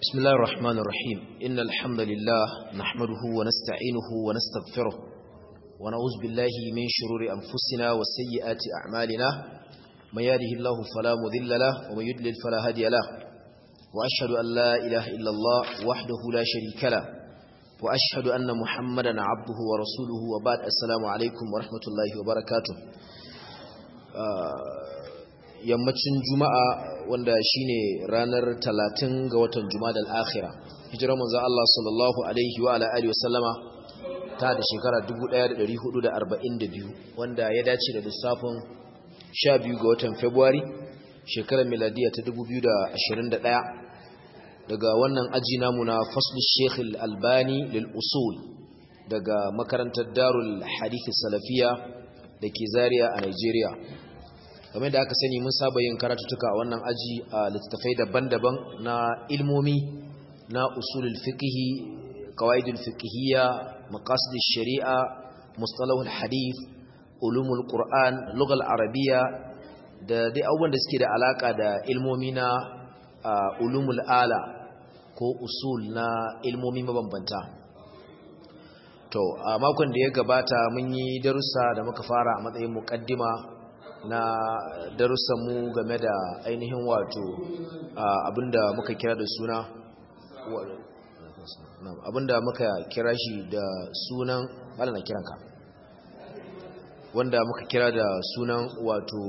بسم الله الرحمن الرحيم إن الحمد لله نحمده ونستعينه ونستغفره ونعوذ بالله من شرور أنفسنا وسيئات أعمالنا من يهده الله فلا مضل له ومن يضلل فلا هادي له وأشهد أن لا إله إلا الله وحده لا شريك له وأشهد أن محمدا عبده ورسوله وبعد السلام عليكم ورحمة الله وبركاته yammacin juma'a wanda shine ranar 30 ga watan jumadal akhira hijirar manzo Allah sallallahu alaihi wa ala alihi wasallama ta da shekara 1442 wanda ya dace da lissafin 12 ga watan February shekarar miladiya ta 2021 daga wannan aji namu na faslu Sheikh Al-Albani lil usul daga makarantar Darul Hadith Salafiya dake Zaria a Nigeria. Kamar da aka sani mun saba yin karatutuka a wannan aji a littattafai daban-daban na ilmomi na usulul fiqhi, qawaidul fiqhiyya, maqasidish shari'a, mustalahul hadith, ulumul qur'an, lughal arabiyya da dai abubuwan da suke da alaka da ilmomi na ulumul ala ko usul na ilmomi mabambanta. To a makon da ya gabata mun yi darussa da muka fara a matsayin muqaddima na darussanmu game da ainihin wato abinda muka kira da suna abinda muka kira shi da sunan bala na kiranka wanda muka kira da sunan wato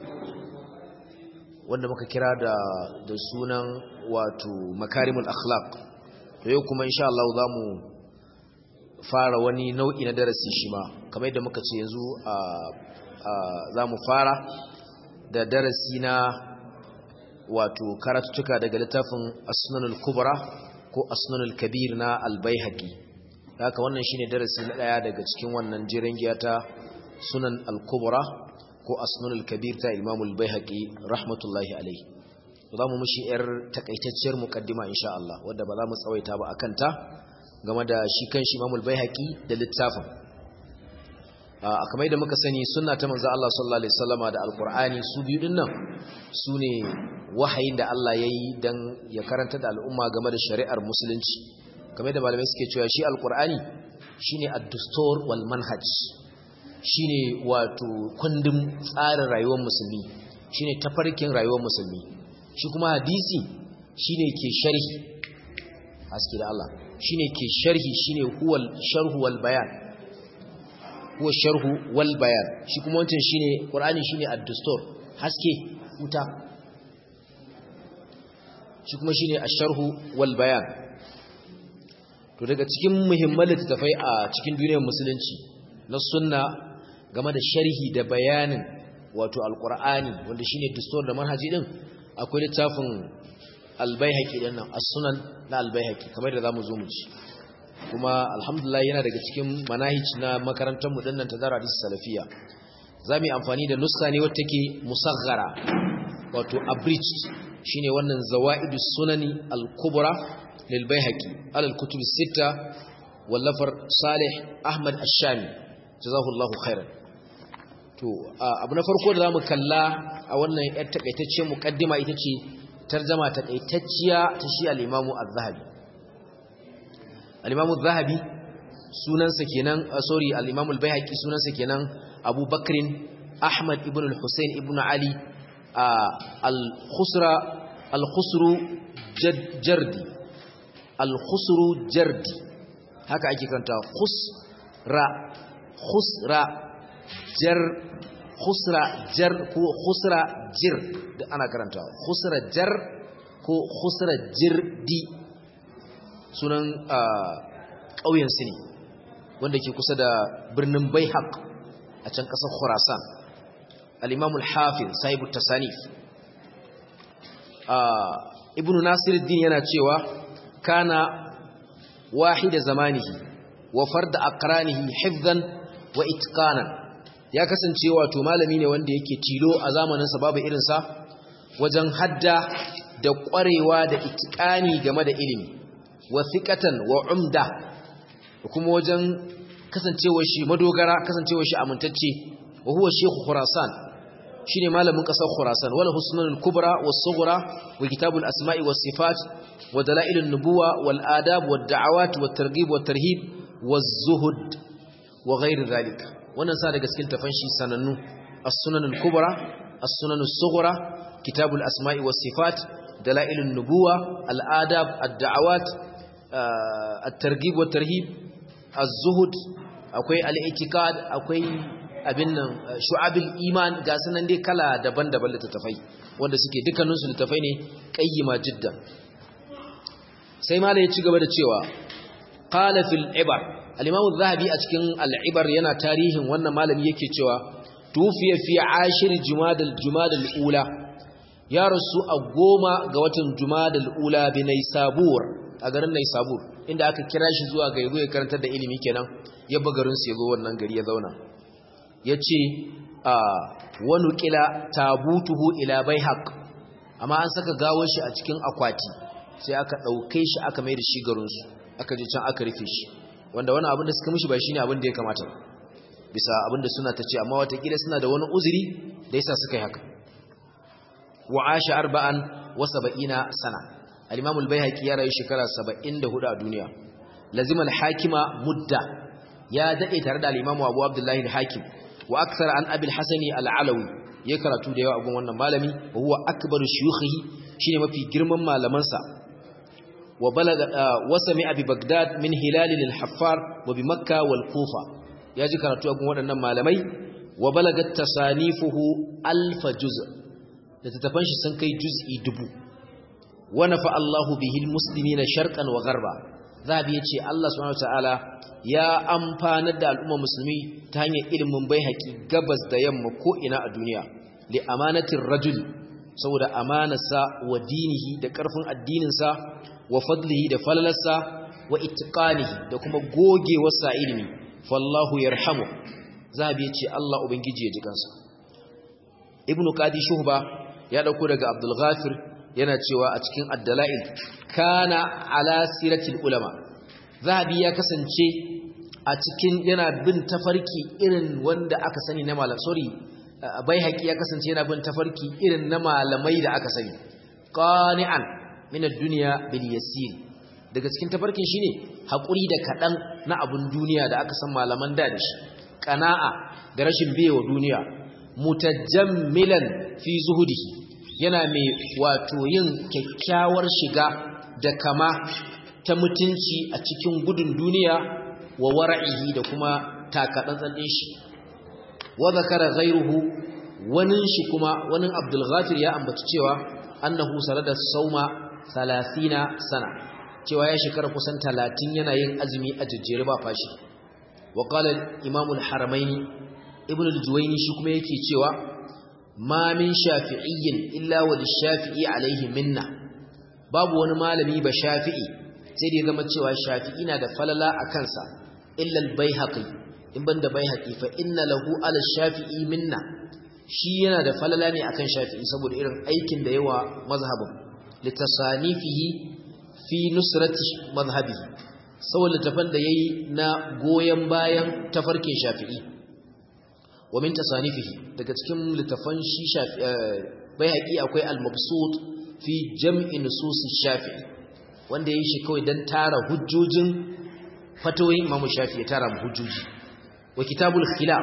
wanda muka kira da sunan wato makarimul akhlaq to yau kuma insha Allah zamu fara wani nau'i na darasi shi ma kamar yadda muka ce yanzu za mu fara da darasi na wato karatutuka daga littafin as-sunanul kubra ko as-sunanul kabir na al-baihaqi haka wannan shine darasi na daya daga cikin wannan jiran giya ta sunan al-kubra ko as-sunanul kabir ta imam al-baihaqi rahmatullahi alayhi za mu mushi yar takaitacciyar muqaddima insha Allah wanda ba za mu tsawaita ba akan ta game da shi kanshi imam al-baihaqi da littafin kamar yadda muka sani sunna ta manzo Allah sallallahu alaihi wasallama da alqur'ani su biyu dinnan sune wahayin da Allah yayi dan ya karanta da al'umma game da shari'ar musulunci kamar yadda malamai suke cewa shi alqur'ani shine ad-dustur wal manhaj shine wato kundin tsarin rayuwar musulmi shine tafarkin rayuwar musulmi shi kuma hadisi shine ke sharhi haske da Allah shine ke sharhi shine huwal sharhu wal bayan huwa sharhu wal bayan shi kuma wancan shine qur'ani shine ad-dustur haske wuta shi kuma shine ash-sharhu wal bayan to daga cikin muhimman littafai a cikin duniyar musulunci na sunna game da sharhi da bayanin wato al-qur'ani wanda shine dustur da manhaji din akwai littafin al-baihaqi din nan as-sunan na al-baihaqi kamar da zamu zo mu ci kuma alhamdulillah yana daga cikin manahij na makarantar mu dinnan ta Darul Hadith Salafiya zamu yi amfani da nussa ne wacce take musaghara wato abridged shine wannan zawaidus sunani al-kubra lil baihaqi al-kutub as-sitta wallafar Salih Ahmad Ash-Shami jazakallahu khairan to abu na farko da zamu kalla a wannan yar takaitaccen muqaddima ita ce tarjuma takaitacciya ta shi al-Imam Az-Zahabi al-Imam Az-Zahabi sunansa kenan al-Imam al-Baihaqi sunansa kenan Abu Bakrin Ahmad ibn al-Husayn ibn Ali al-Khusru Jardi al-Khusru Jardi haka ake kanta khusra jar ko khusra jir da ana karanta khusra jar ko khusra jirdi sunan ƙauyensu ne wanda ke kusa da birnin Baihaq a can ƙasar Khurasan al-Imam al-Hafiz sahibu tasanif Ibn Nasiruddin yana cewa kana wahida zamanihi wa farda aqranihi hifdhan wa itqanan ya kasance wato malami ne wanda yake tilo a zamaninsa babu irinsa wajen hadda da ƙwarewa da itqani game da ilimi wasiqatan wa umda kuma wajen kasancewar shi madogara kasancewar shi amintacce wa huwa shaykh Khurasan shine malamin kasar Khurasan wal husnul kubra was sughra wa kitabul asma'i was sifat wa dalailun nubuwa wal adab wad da'awat wat targhib wat tarhib waz zuhud wa ghayr dhalik wannan sa daga cikin tafanshi sanannu as-sunanul kubra as-sunanus sughra kitabul asma'i was sifat dalailun nubuwa al adab ad da'awat at-targhib wat tarhib az-zuhud akwai al-i'tiqad akwai abin nan shu'abil iman ga sunan dai kala daban-daban littattafai wanda suke dukkaninsu littattafai ne qayyima jiddan sai malai ya ci gaba da cewa qala fil ibar al-imam az-zahabi a cikin al-ibar yana tarihin wannan malami yake cewa tufiya fi ashir jumadal ula ya rasu a 10 ga watan jumadal ula bi naysabur a garin naysabur inda aka kira shi zuwa ga yazo ya karantar da ilimi kenan ya bagarin sa yazo wannan gari ya zauna yace wani kila tabutuhu ila baihaq amma an saka gawar shi a cikin akwati sai aka dauke shi aka mai da shi garin su aka je can aka rufe shi wanda wannan abin da suka mishi ba shine abin da ya kamata bisa abin da suna tace amma wata kila suna da wani uzuri da yasa suka yi haka wa asha 74 sana al-imam al-baihaqi ya rayu shekara 74 a duniya lazima al-hakima mudda ya dade tare da al-imam Abu Abdullah al-Hakim wa akthar an Abi al-Hasani al-Alawi ya karatu da yawa a gun wannan malami wa huwa akbaru shuyukhihi shine mafi girman malaman sa wa balaga wasami abi Baghdad min Hilal al-Haffar wa bi Makkah wal Kufa ya ji karatu a gun waɗannan malamai wa balagat tasanifuhu alf juz' da tattafan shi sun kai juz'i 1000 wa nafa Allahu bihi al-muslimina sharqan wa gharba zabi yace Allah subhanahu wa ta'ala ya amfanar da al'ummar musulmi ta hanyar ilimin baihaqi gabas da yamma ko ina a duniya li amanatir rajul saboda amanarsa wa dinihi da karfin addininsa wa fadlihi da falalarsa wa itqanihi da kuma gogewarsa ilimi fallahu yarhamu zabi yace Allah ubangiji ya ji kansa ibnu qadi shuhba ya dauko daga abdul ghafir yana cewa a cikin ad-dalail kana ala siratil ulama zahabi ya kasance a cikin yana bin tafarki irin wanda aka sani na malam baihaqi ya kasance yana bin tafarki irin na malamai da aka sani qani'an min ad-dunya bil yasir daga cikin tafarkin shine hakuri da kadan na abun duniya da aka san malaman da shi qana'a da rashin biyewa duniya mutajammilan fi zuhudihi yana mai wato yin kyakkyawar shiga da kama ta mutunci a cikin gudun duniya wa wara'ihi da kuma takatsantsan din shi wa zakara ghayruhu wanin shi kuma wanin Abdul Ghafir ya ambaci cewa annahu sarada sauma 30 sana cewa ya shekara kusan 30 yana yin azumi a jejjere ba fashi wa qala Imam al-Haramaini Ibn al-Juwayni shi kuma yake cewa ma min shafi'iyyin illa wa lish-shafi'i alayhi minna babu wani malami ba shafi'i sai dai zama cewa shafi'i na da falala a kansa illa al-baihaqi in banda baihaqi fa inna lahu ala shafi'i minna shi yana da falala ne akan shafi'i saboda irin aikin da yawa mazhabin litasanifihi fi nusrati mazhabihi saboda tafan da yayi na goyen bayan tafarkin shafi'i wa min tasanifihi daga cikin littafan shi baihaqi akwai al-mabsut fi jam'i nusus shafi'i wanda yayi shi kawai dan tara hujjojin fatawoyin Imam Shafi'i tara hujjoji wa kitabul khilaf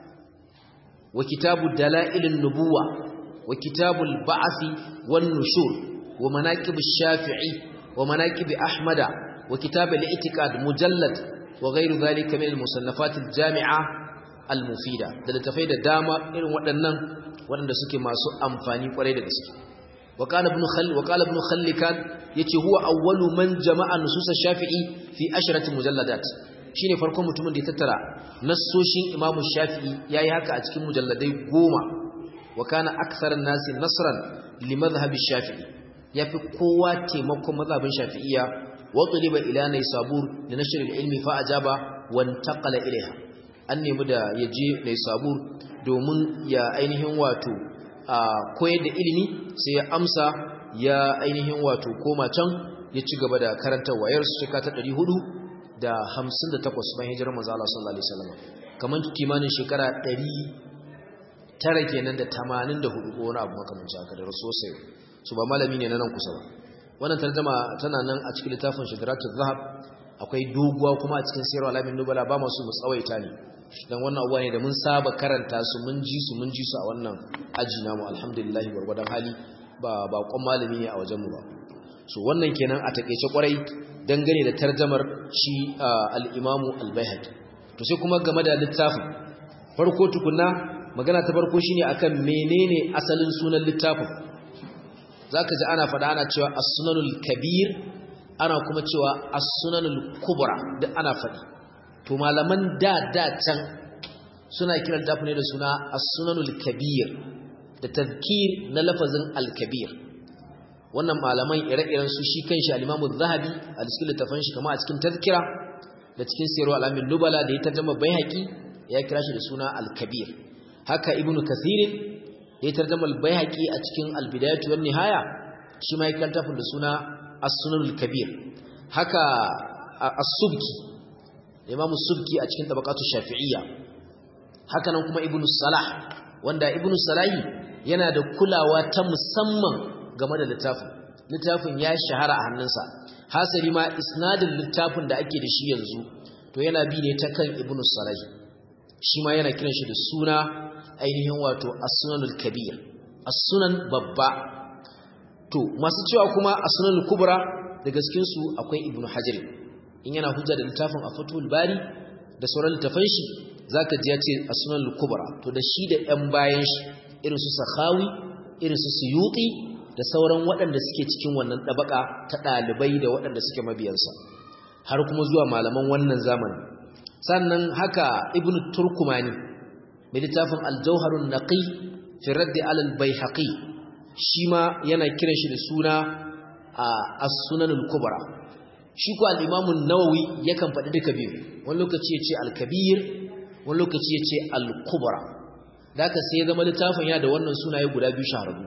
wa kitabud dalail an-nubuwa wa kitabul ba'th wan nushur wa manaqib ash-shafi'i wa manaqib ahmada wa kitab al-i'tiqad mujallad wa ghayru dhalika min al-musannafat al-jami'a al-mufida da littafai da dama irin waɗanda suke masu amfani kwarai da gaske وقال ابن خلكان yace huwa awwalu man jama'a nusus ash-shafi'i fi 10 mujalladat shine farkon mutumin da ya tattara nassoshin Imam Shafi'i yayi haka a cikin mujalladai 10 wa kana akthar an-nas nasran li madhhab ash-shafi'i yafi kowa taimakon mazhabin Shafi'iyya wa tuliba ila Naysabur li nashr al-ilmi fa ajaba wa intaqala ilayha an nemi da yaje Naysabur domin ya ainihin wato koyar da ilimi sai ya amsa ya ainihin wato koma can ya ci gaba da karantar wayar su shekara ta 458 bayan hijirar manzo Allah sallallahu alaihi wasallam kaman kimanin shekara tara kenan da 84 ko wani abu makamancin haka da sosai su ba malami ne na nan kusa ba wannan tarjuma tana nan a cikin littafin Shadaratul Zahab akwai doguwa kuma a cikin Sirru Alamin Nubala ba masu mu tsawaita ne dan wannan abuwa ne da mun saba karanta su mun ji su a wannan aji namu alhamdulillah gurgudan hali ba kon malami ne a wajen mu ba so wannan kenan a takeice kwarai dangane da tarjumar shi al-Imam al-Baihaqi to sai kuma game da littafin farko tukunna magana ta farko shine akan menene asalin sunan littafin zaka ji ana fada ana cewa as-sunanul kabir ana kuma cewa as-sunanul kubra duk ana fadi to malaman da can suna kiran littafin ne da suna as-sunanul kabir da tadhkir na lafazin al-kabir wannan malaman ire-iren su shi kanshi al-Imam az-Zahabi a cikin littafin shi kamar a cikin tazkira da cikin Sirru Alamin Nubala da ya tarjuma Baihaqi ya kira shi da suna al-kabir haka Ibn Kathir da ya tarjuma al-Baihaqi a cikin al-Bidayah wan Nihaya shi ma ya kira littafin da suna as-Sunan al-Kabir haka as-Subki Imam as-Subki a cikin Tabaqatu Shafi'iyya haka nan kuma Ibn Salah wanda Ibn Salahi yana da kulawa ta musamman game da littafin ya shahara a hannunsa hasali ma isnadin littafin da ake da shi yanzu to yana bi ne ta kan Ibn Salahi shi ma yana kiran shi da suna ainihin wato as-Sunanul Kabir as-Sunan babba to masu cewa kuma as-Sunanul Kubra da gaskin su akwai Ibn Hajar in yana hujja da littafin Fathul Bari da sauran littafan shi zaka ji ya ce as-Sunanul Kubra to da shi da ɗan bayan shi irin su Sakhawi irin su Suyuti da sauran waɗanda suke cikin wannan ɗabaka ta ɗalibai da waɗanda suke mabiyansa har kuma zuwa malaman wannan zamani sannan haka Ibn Turkumani mai littafin Al-Jawharun Naqi fi Radd ala al-Baihaqi shi ma yana kiran shi da suna As-Sunanul Kubra shi ko al-Imam an-Nawawi yakan faɗi duka biyu wani lokaci yace al-Kabir wani lokaci yace al-Kubra da haka sai ya zama littafin ya da wannan sunaye guda biyu shahararru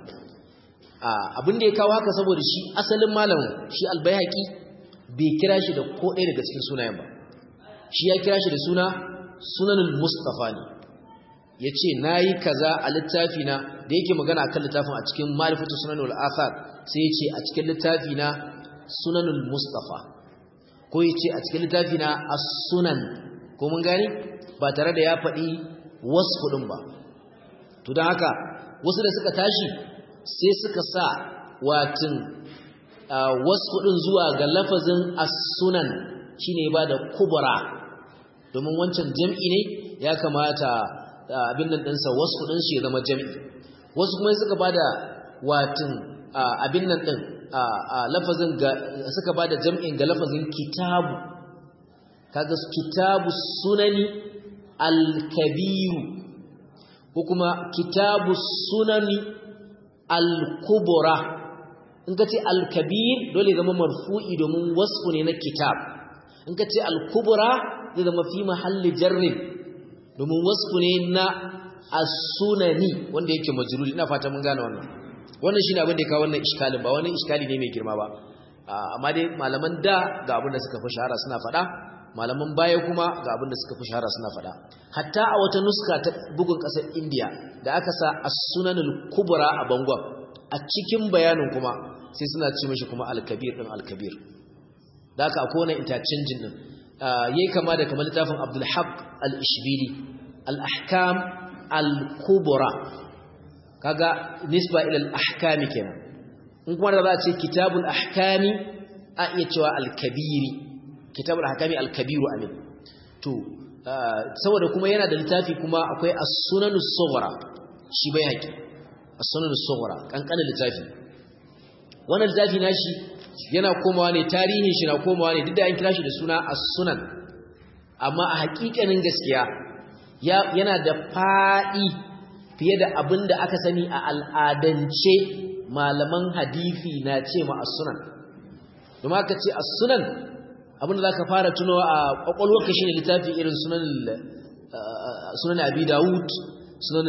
abin da ya kawo haka saboda shi asalin malamin shi al-Baihaqi bai kira shi da ko ɗaya daga cikin sunayen ba shi ya kira shi da suna Sunanul Mustafa ne yace nayi kaza a littafi na da yake magana akan littafin a cikin Ma'rifatu Sunanul Athar sai yace a cikin littafi na Sunanul Mustafa ko yace a cikin littafi na As-Sunan ko mun gani ba tare da ya faɗi wasfu din ba to dan haka wasu da suka tashi sai suka sa watin wasfu din zuwa ga lafazin as-sunan shine ba da kubra domin wancan jam'i ne ya kamata abin nan dinsa wasfu din shi ya zama jam'i wasu kuma suka bada watin abin nan din lafazin ga suka bada jam'in ga lafazin kitabu kaga kitabu sunani al-kabir ko kuma kitabu sunani al-kubra in kace al-kabir dole zama marfu'i domin wasfu ne na kitab in kace al-kubra zai zama fi mahalli jarrin domin wasfu ne na as-sunani wanda yake majrur ina fata mun gane wannan shine abin da ya kawo wannan iskalin ba wani iskali ne mai girma ba amma dai malaman da ga abin da suka fi shahara suna faɗa malaman baya kuma ga abin da suka fi shahara suna faɗa hatta a wata nuska ta bugun ƙasar India da aka sa as-sunanul kubra a bangon a cikin bayanin kuma sai suna ce mishi kuma al-kabir din al-kabir da aka akwai wannan interchanging din yayi kama da kamar littafin Abdul Haq al-Ishbili al-ahkam al-kubra kaga nisba ila al-ahkam kenan in kuma da za a ce kitabul ahkami a iya cewa al-kabiri kitabul ahkami al-kabiru amin to saboda kuma yana da littafi kuma akwai as-sunanus sughra shi bai haƙi as-sunanus sughra kankanin littafi wannan littafi nashi yana komawa ne tarihin shi na komawa ne duk da an kira shi da suna as-sunan amma a haƙiƙanin gaskiya yana da faɗi fiye da abin da aka sani a al'adance malaman hadisi na ce ma as-sunan domin aka ce as-sunan abin da zaka fara tunawa a kwakwalwarka shine littafi irin sunan Abi Dawud sunan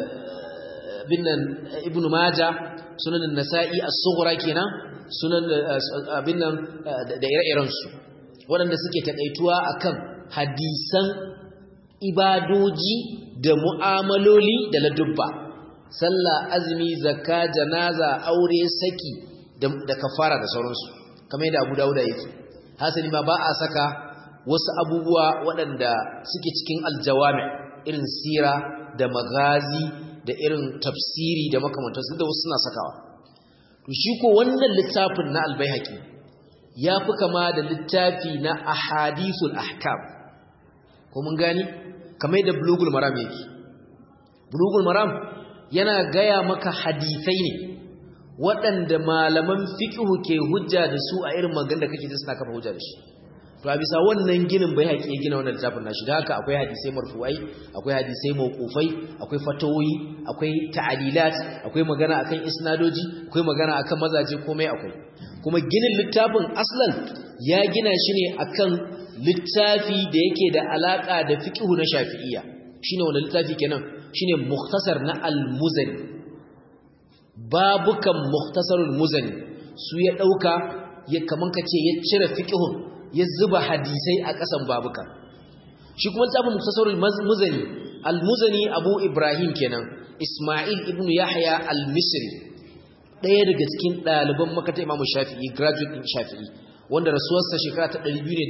binnan Ibn Majah sunan Nasa'i as-Sughra kenan sunan binnan da ire-iren su waɗanda suke takaituwa akan hadisan ibadoji da mu'amaloli da ladubba sallah azumi zakka janaza aure saki da kafara da sauransu kamar yadda Abu Dawud yake hasali ma ba a saka wasu abubuwa waɗanda suke cikin aljawami irin sira da magazi da irin tafsiri da makamantansu da wasu suna sakawa to shi ko wannan littafin na al-Baihaqi ya fi kama da littafi na ahadithul ahkam ko mun gani kamar yadda bulugul maram yake bulugul maram yana gaya maka hadisai ne waɗanda malaman fiqhu ke hujja da su a irin magan da kake ji suna kafa hujja da shi to a bisa wannan ginin bai haƙi gina wannan littafin nashi da haka akwai hadisai marfu'ai akwai hadisai mawqufai akwai fatawoyi akwai ta'alilat akwai magana akan isnadoji akwai magana akan mazaje komai akwai kuma ginin littafin aslan ya gina shi ne akan littafi da yake da alaka da fiqhu na Shafi'iyya shine wannan littafi kenan shine mukhtasar na al-Muzani babukan mukhtasarul Muzani su ya dauka ya kaman kace ya cire fiqhun ya zuba hadisai a kasan babukan shi kuma littafin mukhtasarul Muzani al-Muzani Abu Ibrahim kenan Isma'il ibn Yahya al-Misri ɗaya daga cikin ɗaliban makarantar Imam Shafi'i graduate din Shafi'i wanda rasuwarsa shekara ta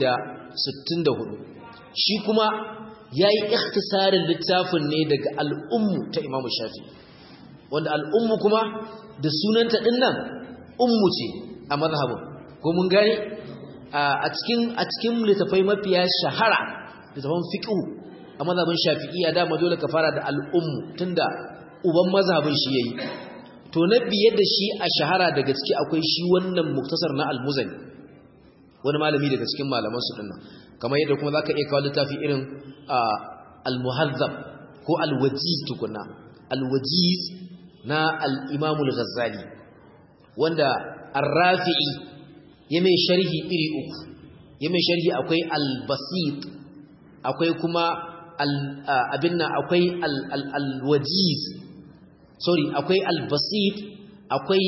264 shi kuma yayi ikhtisarin littafin ne daga al-Ummu ta Imam Shafi'i wanda al-Ummu kuma da sunanta dinnan ummu ce a mazhabin ko mun gane a cikin littafai mafiya shahara littafin fiqh a mazhabin Shafi'i da ma dole ka fara da al-Ummu tunda uban mazhabin shi yayi to na biye da shi a shahara daga ciki akwai shi wannan muktasar na al-Muzani wani malami daga cikin malaman su dinnan kamar yadda kuma zaka iya kawo littafi irin al-Muhazzab ko al-Wajiz tukunna al-Wajiz na al-Imam al-Ghazali wanda ar-Rafi'i ya mai sharhi iri uku ya mai sharhi akwai al-Basit akwai kuma abinna akwai al-Wajiz sorry akwai al-Basit akwai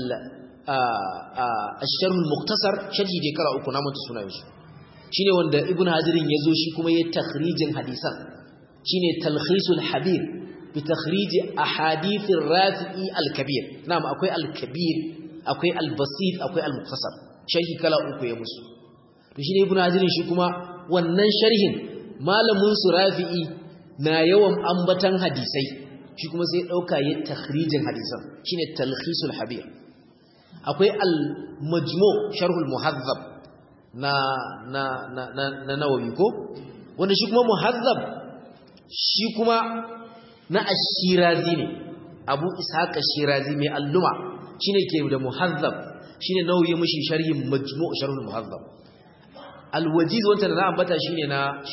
al-Sharh al-Mukhtasar sharhi da kala uku na mutu sunayen su shine wanda Ibn Hajarin yazo shi kuma yayin takhrijin hadisan shine Talkhisul Habir bi takhrij ahadith ar-Rafi'i al-Kabir na'am akwai al-Kabir akwai al-Basit akwai al-Mukhtasar sharhi kala uku ya musu to shine Ibn Hajarin shi kuma wannan sharhin malamin su Rafi'i na yawan ambatan hadisai shi kuma sai dauka yin takhrijin hadisan shine Talkhisul Habir akwai al-Majmu' Sharh al-Muhazzab na Nawawi ko wanda shi kuma Muhazzab shi kuma na Ash-Shirazi ne Abu Ishaq Ash-Shirazi mai alluma shine ke da Muhazzab shine Nawawi mishi sharhin Majmu' Sharh al-Muhazzab al-Wajiz wanda na ambata shine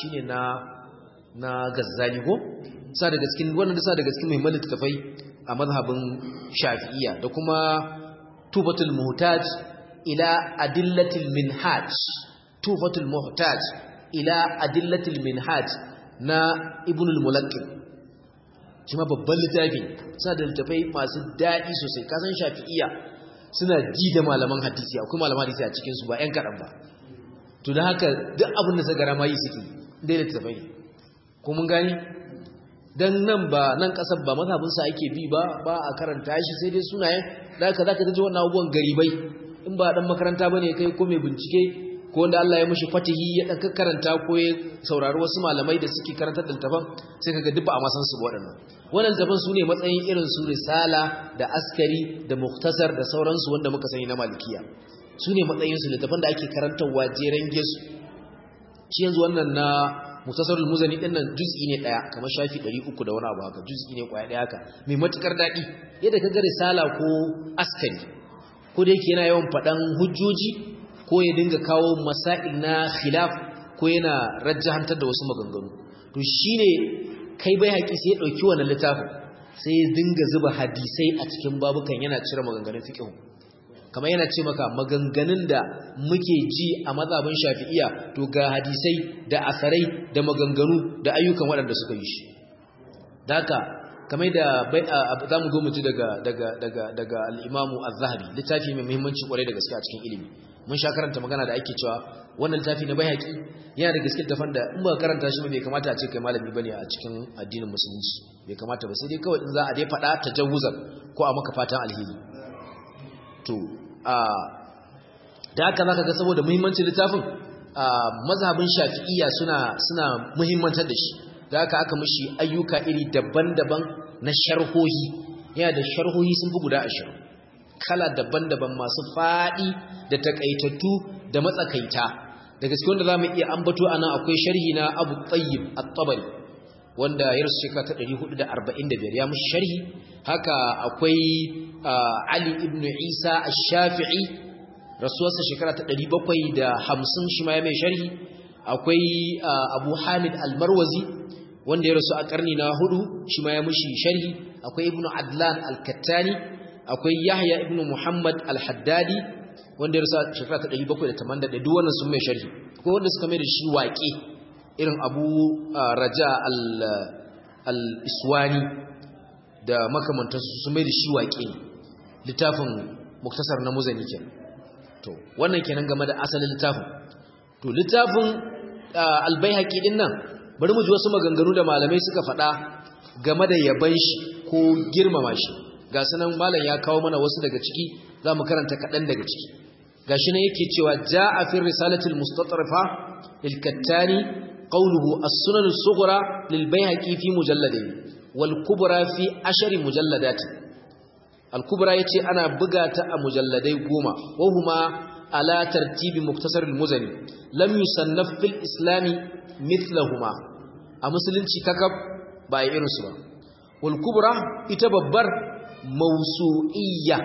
na Ghazali ko sa daga cikin wannan da sa daga cikin muhimman littafai a mazhabin Shafi'iyya da kuma Tufatul Muhtaj ila Adillatil Minhaj Tufatul Muhtaj ila Adillatil Minhaj na Ibn al-Mulaqqin shi ma babban littafi sa da littafai masu dadi sosai kasan Shafi'iyya suna ji da malaman hadisi akwai malaman hadisi a cikin su ba ƴan kadan ba to da haka duk abin da suka rama yi suke dai littafai ne ko mun gani dan nan kasar ba mazhabin sa ake bi ba a karanta shi sai dai sunayen da haka zaka ji wannan abubuwan garibai in ba dan makaranta bane kai ko mai bincike ko wanda Allah ya mishi fatihi ya dan karanta ko ya saurari wasu malamai da suke karantar da littafan sai kaga duk ba a masan su waɗannan wannan littafan sune matsayin irin su risala da askari da mukhtasar da sauransu wanda muka sani na malikiya sune matsayin su littafan da ake karantawa jeren gesu shi yanzu wannan na Mukhtasarul Muzani din nan juz'i ne daya kamar shafi 300 da wani abu haka juz'i ne kwaya daya haka mai matukar dadi yadda kaga risala ko askari ko da yake yana yawan fadan hujjoji ko ya dinga kawo masail na khilaf ko yana rajjahantar da wasu maganganu to shine kai bai haƙi sai ya dauki wannan littafin sai ya dinga zuba hadisai a cikin babukan yana cire maganganun fiqh kamar yana ce maka maganganun da muke ji a mazhabin Shafi'iyya to ga hadisai da asarai da maganganu da ayyukan waɗanda suka yi shi daka kamar da zamu zo mu ji daga al-Imam Az-Zahabi littafi mai muhimmanci kwarai da gaske a cikin ilimi mun sha karanta magana da ake cewa wannan littafi na Baihaqi yana da gaske tafan da in ba karanta shi ba bai kamata a ce kai malami bane a cikin addinin musulunci bai kamata ba sai dai kawai in za a dai fada tajawuzan ko a maka fatan alheri to da haka zaka ga saboda muhimmancin littafin mazhabin Shafi'iyya suna muhimmantar da shi da haka aka mishi ayyuka iri daban-daban na sharhohi yana da sharhohi sun fi guda 20 kala daban-daban masu fadi da takaitattu da matsakaita da gaske wanda zamu iya ambato anan akwai sharhi na Abu Tayyib At-Tabari wanda ya rasu shekara ta 445 ya mishi sharhi haka akwai Ali ibn Isa Ash-Shafi'i rasuwarsa shekara ta 750 shi ma ya mai sharhi akwai Abu Hamid Al-Marwazi wanda ya rasu a karni na 4 shi ma ya mishi sharhi akwai Ibn Adlan Al-Kattani akwai Yahya ibn Muhammad Al-Haddadi wanda ya rasu a shekara ta 781 duk wannan sun mai sharhi akwai wanda suka mai da shi waƙe irin Abu Raja Al-Iswani da makamantansu sun mai da shi waƙe littafin Muktasar na Muzani kenan to wannan kenan game da asalin littafin to littafin Al-Baihaqi din nan bari mu ji wasu maganganu da malamai suka faɗa game da yaban shi ko girmama shi ga sanan malam ya kawo mana wasu daga ciki zamu karanta kaɗan daga ciki gashi ne yake cewa jaa fi risalatil mustatrafa lil kattani qawluhu as-sunan as-sughra lil Baihaqi fi mujalladayn wal kubra fi 10 mujalladat al-kubra yace ana buga ta a mujalladai 10 wa huma ala tartibi muktasar al-muzani lam yusannaf fil islami mithlahuma a musulunci kakab ba irin su ba wal kubra ita babbar mawsu'iyya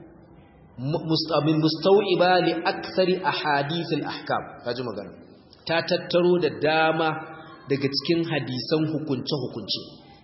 mustaw'iba li akthari ahadith al-ahkam kaji magana ta tattaro da dama daga cikin hadisan hukunce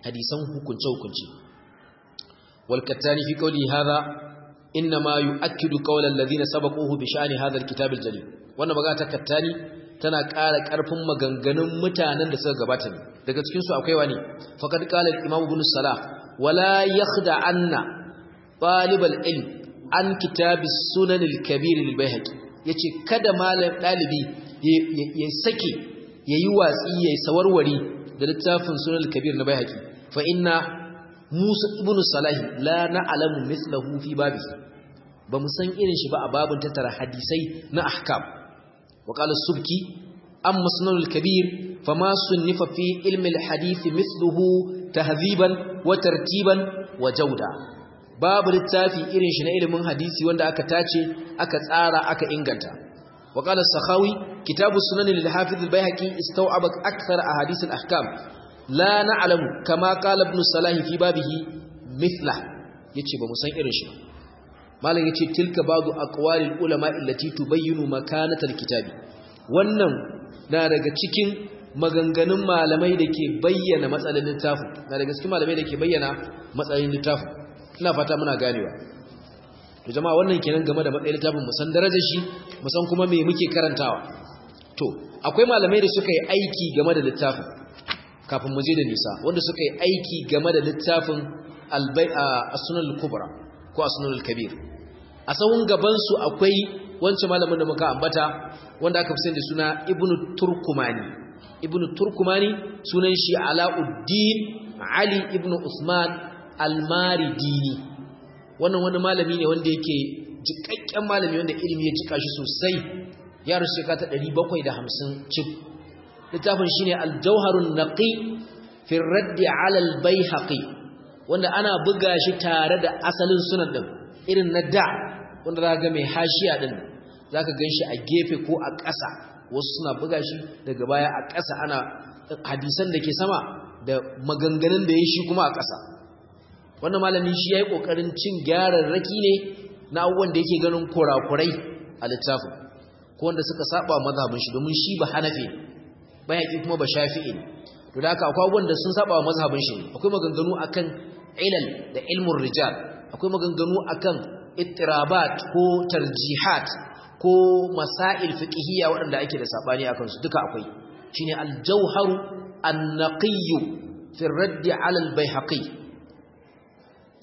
والكتاني في قوله هذا إنما يؤكد قول الذين سبقوه بشأن هذا الكتاب الجليل وانا بقى تكتاني tana ƙara ƙarfin maganganun mutanen da suka gabata ne daga cikin su akwai wani faqad qala al-imam ibn salah wala yakhda'anna talib al-ilm an kitab as-sunan al-kabir lil-baihaqi yace kada malam dalibi ya sake yayi watsi yayi sawarwari da littafin sunan al-kabir na baihaqi fa inna musa ibn salah la na'lamu mithlahu fi babihi ba mu san irin shi ba a babun tattara hadisai na ahkam وقال السبكي أما السنن الكبير فما صنف في علم الحديث مثله تهذيبا وترتيبا وجودا باب للتافي إرن شنا علم حديثي واندا أكا تاتي أكا تسارا أكا إنغانتا وقال السخاوي كتاب السنن للحافظ البيهقي استوعب أكثر أحاديث الأحكام لا نعلم كما قال ابن الصلاح في بابه مثله يتشي بمسان إرن شنا malam yace tilka ba'du aqwalil ulama allati tubayyinu makanatal kitabi wannan na daga cikin maganganun malamai dake bayyana matsalolin littafin na daga cikin malamai dake bayyana matsalolin littafin ina fata muna ganewa to jama'a wannan kenan game da matsalolin littafin mu san darajar shi mu san kuma me muke karantawa to akwai malamai da suka yi aiki game da littafin kafin mu je da nisa wanda suka yi aiki game da littafin as-sunan al-kubra ko as-sunan al-kabir a sahun gaban su akwai wancan malamin da muka ambata wanda aka fi sani da suna ibnu turkumani sunan shi alauddin ali ibnu usman al-maridini wannan wani malami ne wanda yake jikakken malami wanda ilimi ya jika shi sosai ya rushe ka ta 750 cif littafin shine al-jawharun naqi fi ar-radd ala al-baihaqi wanda ana buga shi tare da asalin sunan din irin na da wanda za ga mai hashiya din za ka gan shi a gefe ko a ƙasa wasu suna buga shi daga baya a ƙasa ana hadisan da ke sama da maganganun da ya shi kuma a ƙasa wannan malami shi ya yi ƙoƙarin cin gyararraki ne na abubuwan da yake ganin kurakurai a littafin ko wanda suka saba mazhabin shi domin shi ba hanafi bayaki kuma ba shafi'i to da haka akwai abubuwan da sun saba mazhabin shi akwai maganganu akan ilal da ilmun rijal akwai maganganu akan ittirabat ko tarjihat ko masail fiqhiyya waɗanda ake da sabani akan su duka akwai shine al-jawhar an-naqiy fi ar-radd 'ala al-baihaqi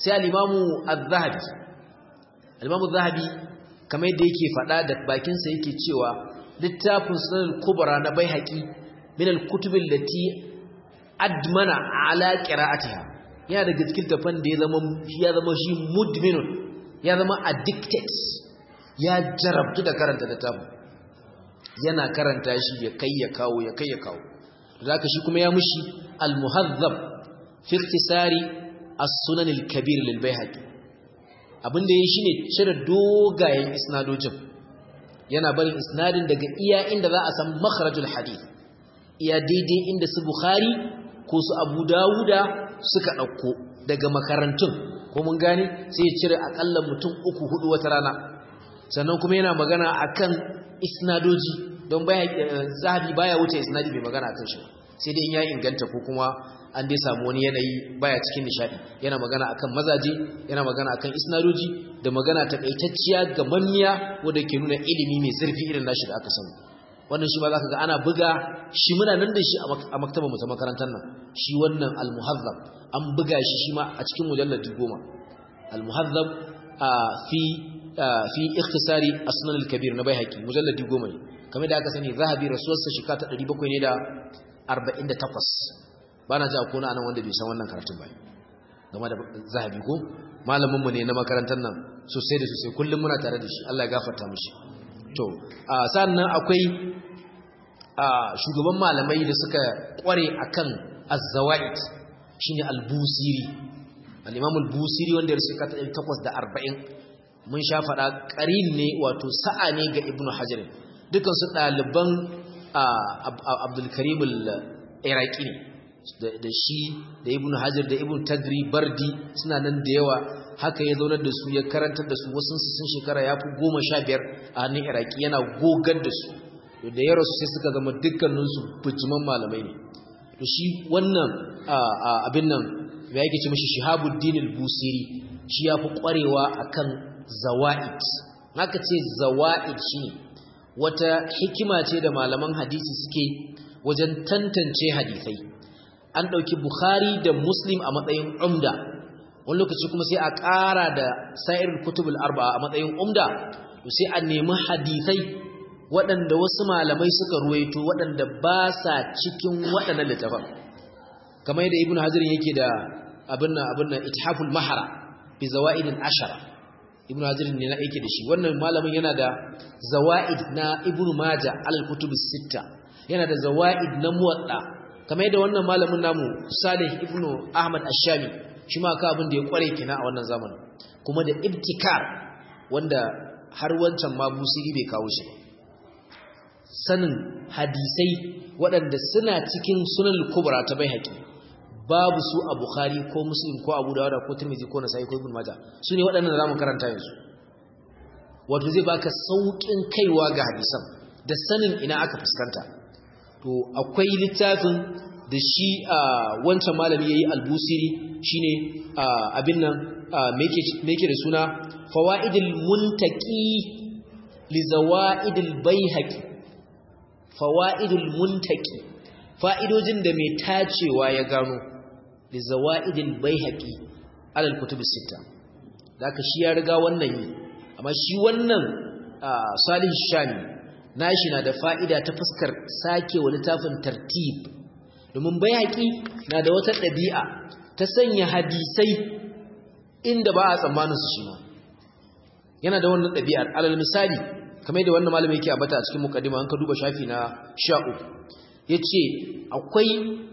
sai al-imamu az-zahabi al-imamu az-zahabi kamar yadda yake faɗa da bakin sa yake cewa littafin sunan al-kubra na baihaqi min al-kutub allati admana ala qira'atiha yana daga cikin tafan da ya zama shi mudminun ya zama addicted ya jarabtu da karanta littafin yana karanta shi ya kai ya kawo zaka shi kuma ya mushi al-muhazzab fi ikhtisari as-sunan al-kabir lil bayhaqi abinda yayi shine cire dogayen isnadojin yana barin isnadin daga iya inda za a san makharajul hadith iya daidai inda su bukhari ko su abu dawuda suka dauko daga makarantun ko mun gane sai ya cire akalla mutum 3-4 wata rana sannan kuma yana magana akan isnadoji don zahabi baya wuce isnadi bai magana akan shi sai dai in ya inganta ko kuma an dai samu wani yanayi baya cikin nishadi yana magana akan mazaje yana magana akan isnadoji da magana takaitacciya ga mamiya wanda ke nuna ilimi mai zurfi irin nashi da aka samu wannan shi ba zaka ga ana buga shi muna nan da shi a maktabar mu ta makarantar nan shi wannan al-muhazzab an buga shi ma a cikin mujalladi 10 al-muhazzab fi ikhtisari as-sunan al-kabir na baihaqi mujalladi 10 ne kamar da aka sani zahabi rasuwarsa shekara ta 748 bana ji akwai nan wanda bai san wannan karatun ba game da zahabi ko malamin mu ne na makarantar nan sosai da sosai kullum muna tare da shi Allah ya gafarta mishi to sannan akwai shugaban malamai da suka kware akan az-zawaid shine al-busiri al-imam al-busiri wanda ya rasu shekara ta 840 mun sha fada qarin ne wato sa'a ne ga ibnu hajar dukan su daliban abdul karim al-iraqi ne da shi da ibnu hajar da ibnu tagri bardi suna nan da yawa haka ya zaunar da su ya karantar da su wasu sun shekara yafi 15 a hannun iraqi yana gogar da su da ya rasu sai suka zama dukkanin su bijiman malamai ne to shi wannan abin nan me yake ce mishi Shihabuddin al-Busiri shi yafi kwarewa akan zawaid haka ce zawaid shi wata hikima ce da malaman hadisi suke wajen tantance hadisai an dauki Bukhari da Muslim a matsayin umda wani lokaci kuma sai a ƙara da sa'irul kutubul arba'a a matsayin umda to sai a nemi hadisai waɗanda wasu malamai suka ruwaito waɗanda ba sa cikin waɗannan littafan kamar yadda Ibn Hajar yake da abin nan Ithaful Mahara bi zawaidin ashara Ibn Hajar ne na yake da shi wannan malamin yana da zawaid na Ibn Majah al-kutubus sitta yana da zawaid na Muwatta kamar yadda wannan malamin namu Salih ibn Ahmad Ash-Shami shi ma ka abin da ya kware kina a wannan zamanin kuma da ibtikar wanda har wancan ma Busiri bai kawo shi ba sanin hadisai waɗanda suna cikin sunan al-kubra ta Baihaqi babu su a Bukhari ko Muslim ko Abu Dawud ko Tirmidhi ko Nasa'i ko Ibn Majah su ne waɗannan da zamu karanta yanzu wato zai baka saukin kaiwa ga hadisan da sanin ina aka fuskanta to akwai littafin da shi wancan malami yayi al-Busiri shine abin nan me yake da suna Fawaidul Muntaqi li Zawaidil Baihaqi Fawaidul Muntaqi fa'idojin da mai tacewa ya gano li Zawaidil Baihaqi alal kutubus sitta zaka shi ya riga wannan yi amma shi wannan Salih Shami nashi na da fa'ida ta fuskar sake wa littafin tartib domin Baihaqi na da wata ɗabi'a ta sanya hadisai inda ba a tsammanin su shi ma yana da wannan ɗabi'ar alal misali kamar yadda wannan malami yake abata a cikin muqaddima an ka duba shafi na 13 yace akwai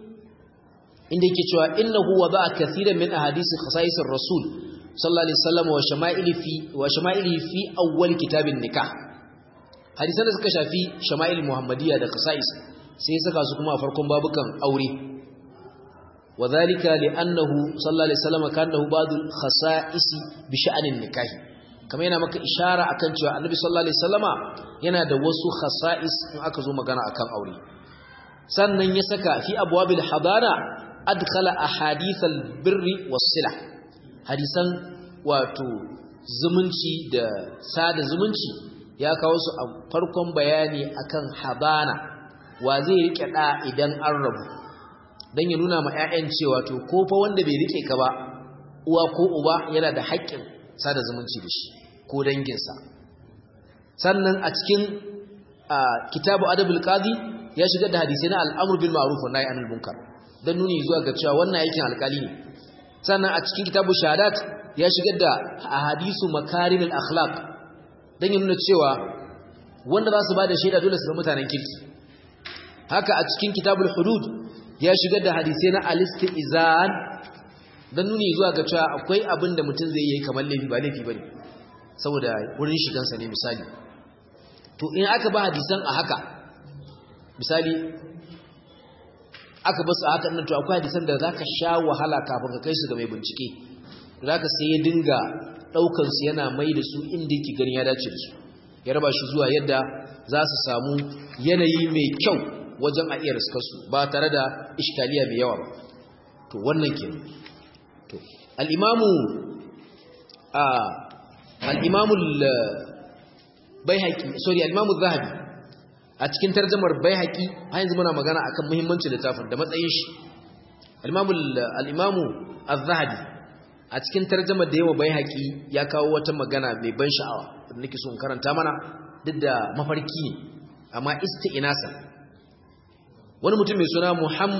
inda yake cewa innahu wada'a kaseeran min ahadith khasa'isir rasul sallallahu alaihi wasallam wa shama'ili fi awwal kitabin nikah hadisan da suka shafi shama'il muhammadiyya da khasa'is sai saka su kuma a farkon babukan aure wadhalika li'annahu sallallahu alaihi wasallam kana ba'd al-khasa'is bi sha'anin nikah kamar yana maka ishara akan cewa annabi sallallahu alaihi wasallama yana da wasu khasa'is in aka zo magana akan aure sannan ya saka fi abwabil hadara adkhala ahadith al-birri was-silah hadisan wato zumunci da sada zumunci ya kawo su a farkon bayani akan habana wa zai rike da idan an rabu dan ya nuna ma ƴaƴan cewa to ko fa wanda bai rike ka ba uwa ko uba yana da haƙƙin sada zumunci da shi ko danginsa. Sannan a cikin kitabu adabul qadi ya shigar da hadisi na al'amr bil ma'ruf wa nahy anil munkar dan nuni zuwa ga cewa wannan aikin alƙali ne. Sannan a cikin kitabu shahadat ya shigar da ahadisu makarimul akhlaq dan nuna cewa wanda za su bada shaida dole su zama mutanen kirki. Haka a cikin kitabul hudud ya shigar da hadisi na al-istizan dan nuni zuwa ga cewa akwai abin da mutum zai yi kamar laifi ba laifi bane saboda wurin shigansa ne misali. To in aka ba hadisan a haka misali aka basu a haka nan to akwai hadisan da zaka sha wahala kafin ka kai su ga mai bincike, zaka sai ya dinga daukar su yana mai da su inda yake gani ya dace da su, ya raba shi zuwa yadda za su samu yanayi mai kyau wajen a iya riskar su ba tare da iskaliya mai yawa ba. To wannan kenan. To al-imamu Baihaqi al-imamu Zahabi a cikin tarjumar Baihaqi har yanzu muna magana akan muhimmancin littafin da matsayin shi. al-imamu az-Zahabi a cikin tarjumar da yawa Baihaqi ya kawo wata magana mai ban sha'awa da nake so in karanta mana duk da mafarki ne amma isti'nasa. Wani mutum mai suna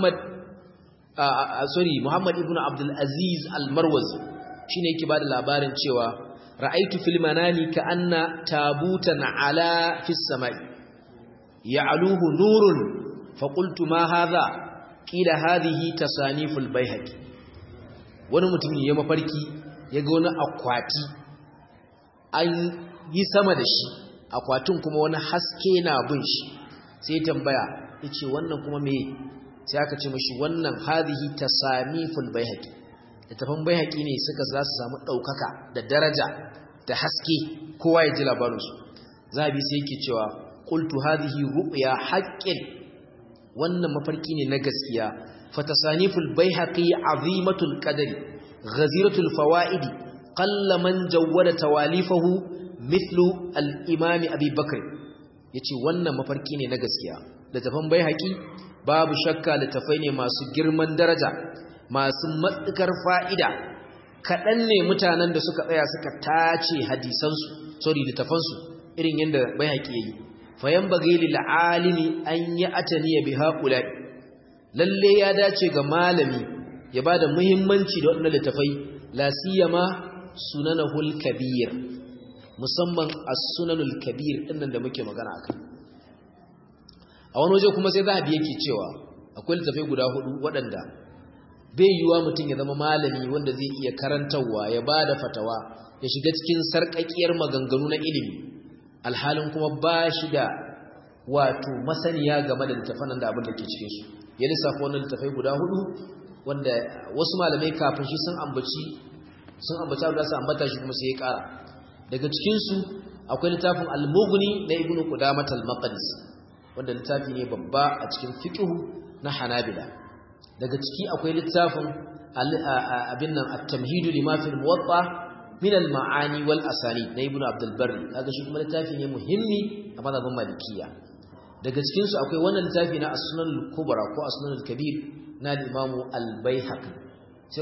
Muhammad ibn Abdul Aziz al-Marwazi shine yake bada labarin cewa ra'aytu fil manami ka'anna tabutan ala fis samai ya'luhu nurun fa qultu ma hadha qila hadhihi tasaniful Baihaqi. Wani mutum ne ya mafarki yaga wani akwati an yi sama da shi, akwatin kuma wani haske na bin shi, sai tambaya yace wannan kuma me? Sai aka ce mashi wannan hadhihi tasaniful Baihaqi, littafin Baihaqi ne suka za su samu daukaka da daraja da haske kowa ya ji labarin su. Zabi sai yake cewa qultu hadhihi ru'ya haqqin, wannan mafarki ne na gaskiya. Fatasaniful Baihaqi azimatul qadri ghaziratul fawaid qalla man jawwada tawalifahu mithlu al-imam Abi Bakr. Yace wannan mafarki ne na gaskiya. Littafin Baihaqi babu shakka littafai ne masu girman daraja, masu matsukar fa'ida. Kaɗan ne mutanen da suka tsaya suka tace littafansu irin yadda Baihaqi yayi. Fayan bagai lil alimi an ya'tani bi haula, lalle ya dace ga malami ya bada muhimmanci da wannan littafai, la siyama sunanul kabir, musamman as-sunanul kabir dinnan da muke magana akai. A wani waje kuma sai Zahabi yake cewa akwai littafai guda 4 waɗanda bai yiwa mutum ya zama malami wanda zai iya karantarwa ya bada fatawa ya shiga cikin sarƙaƙiyar maganganu na ilimi alhalin kuma ba shi da wato masaniya game da littafan da abin da ke cikin su. Ya lissafa wannan littafai guda 4 wanda wasu malamai kafin shi sun ambaci abu da su ambata shi kuma sai ya ƙara. Daga cikin su akwai littafin Al-Mughni na Ibn Qudamah al-Maqdisi wanda littafi ne babba a cikin fiqh na Hanabila. Daga ciki akwai littafin abin nan at-Tamhid lima fi al-Muwatta min al-Ma'ani wal Asanid na Ibn Abdul Barri, kaga shi kuma littafi ne muhimmi a mazhabin Malikiya. Daga cikin su akwai wannan littafi na As-Sunan al-Kubra ko As-Sunan al-Kabir na Imam al-Baihaqi. Sai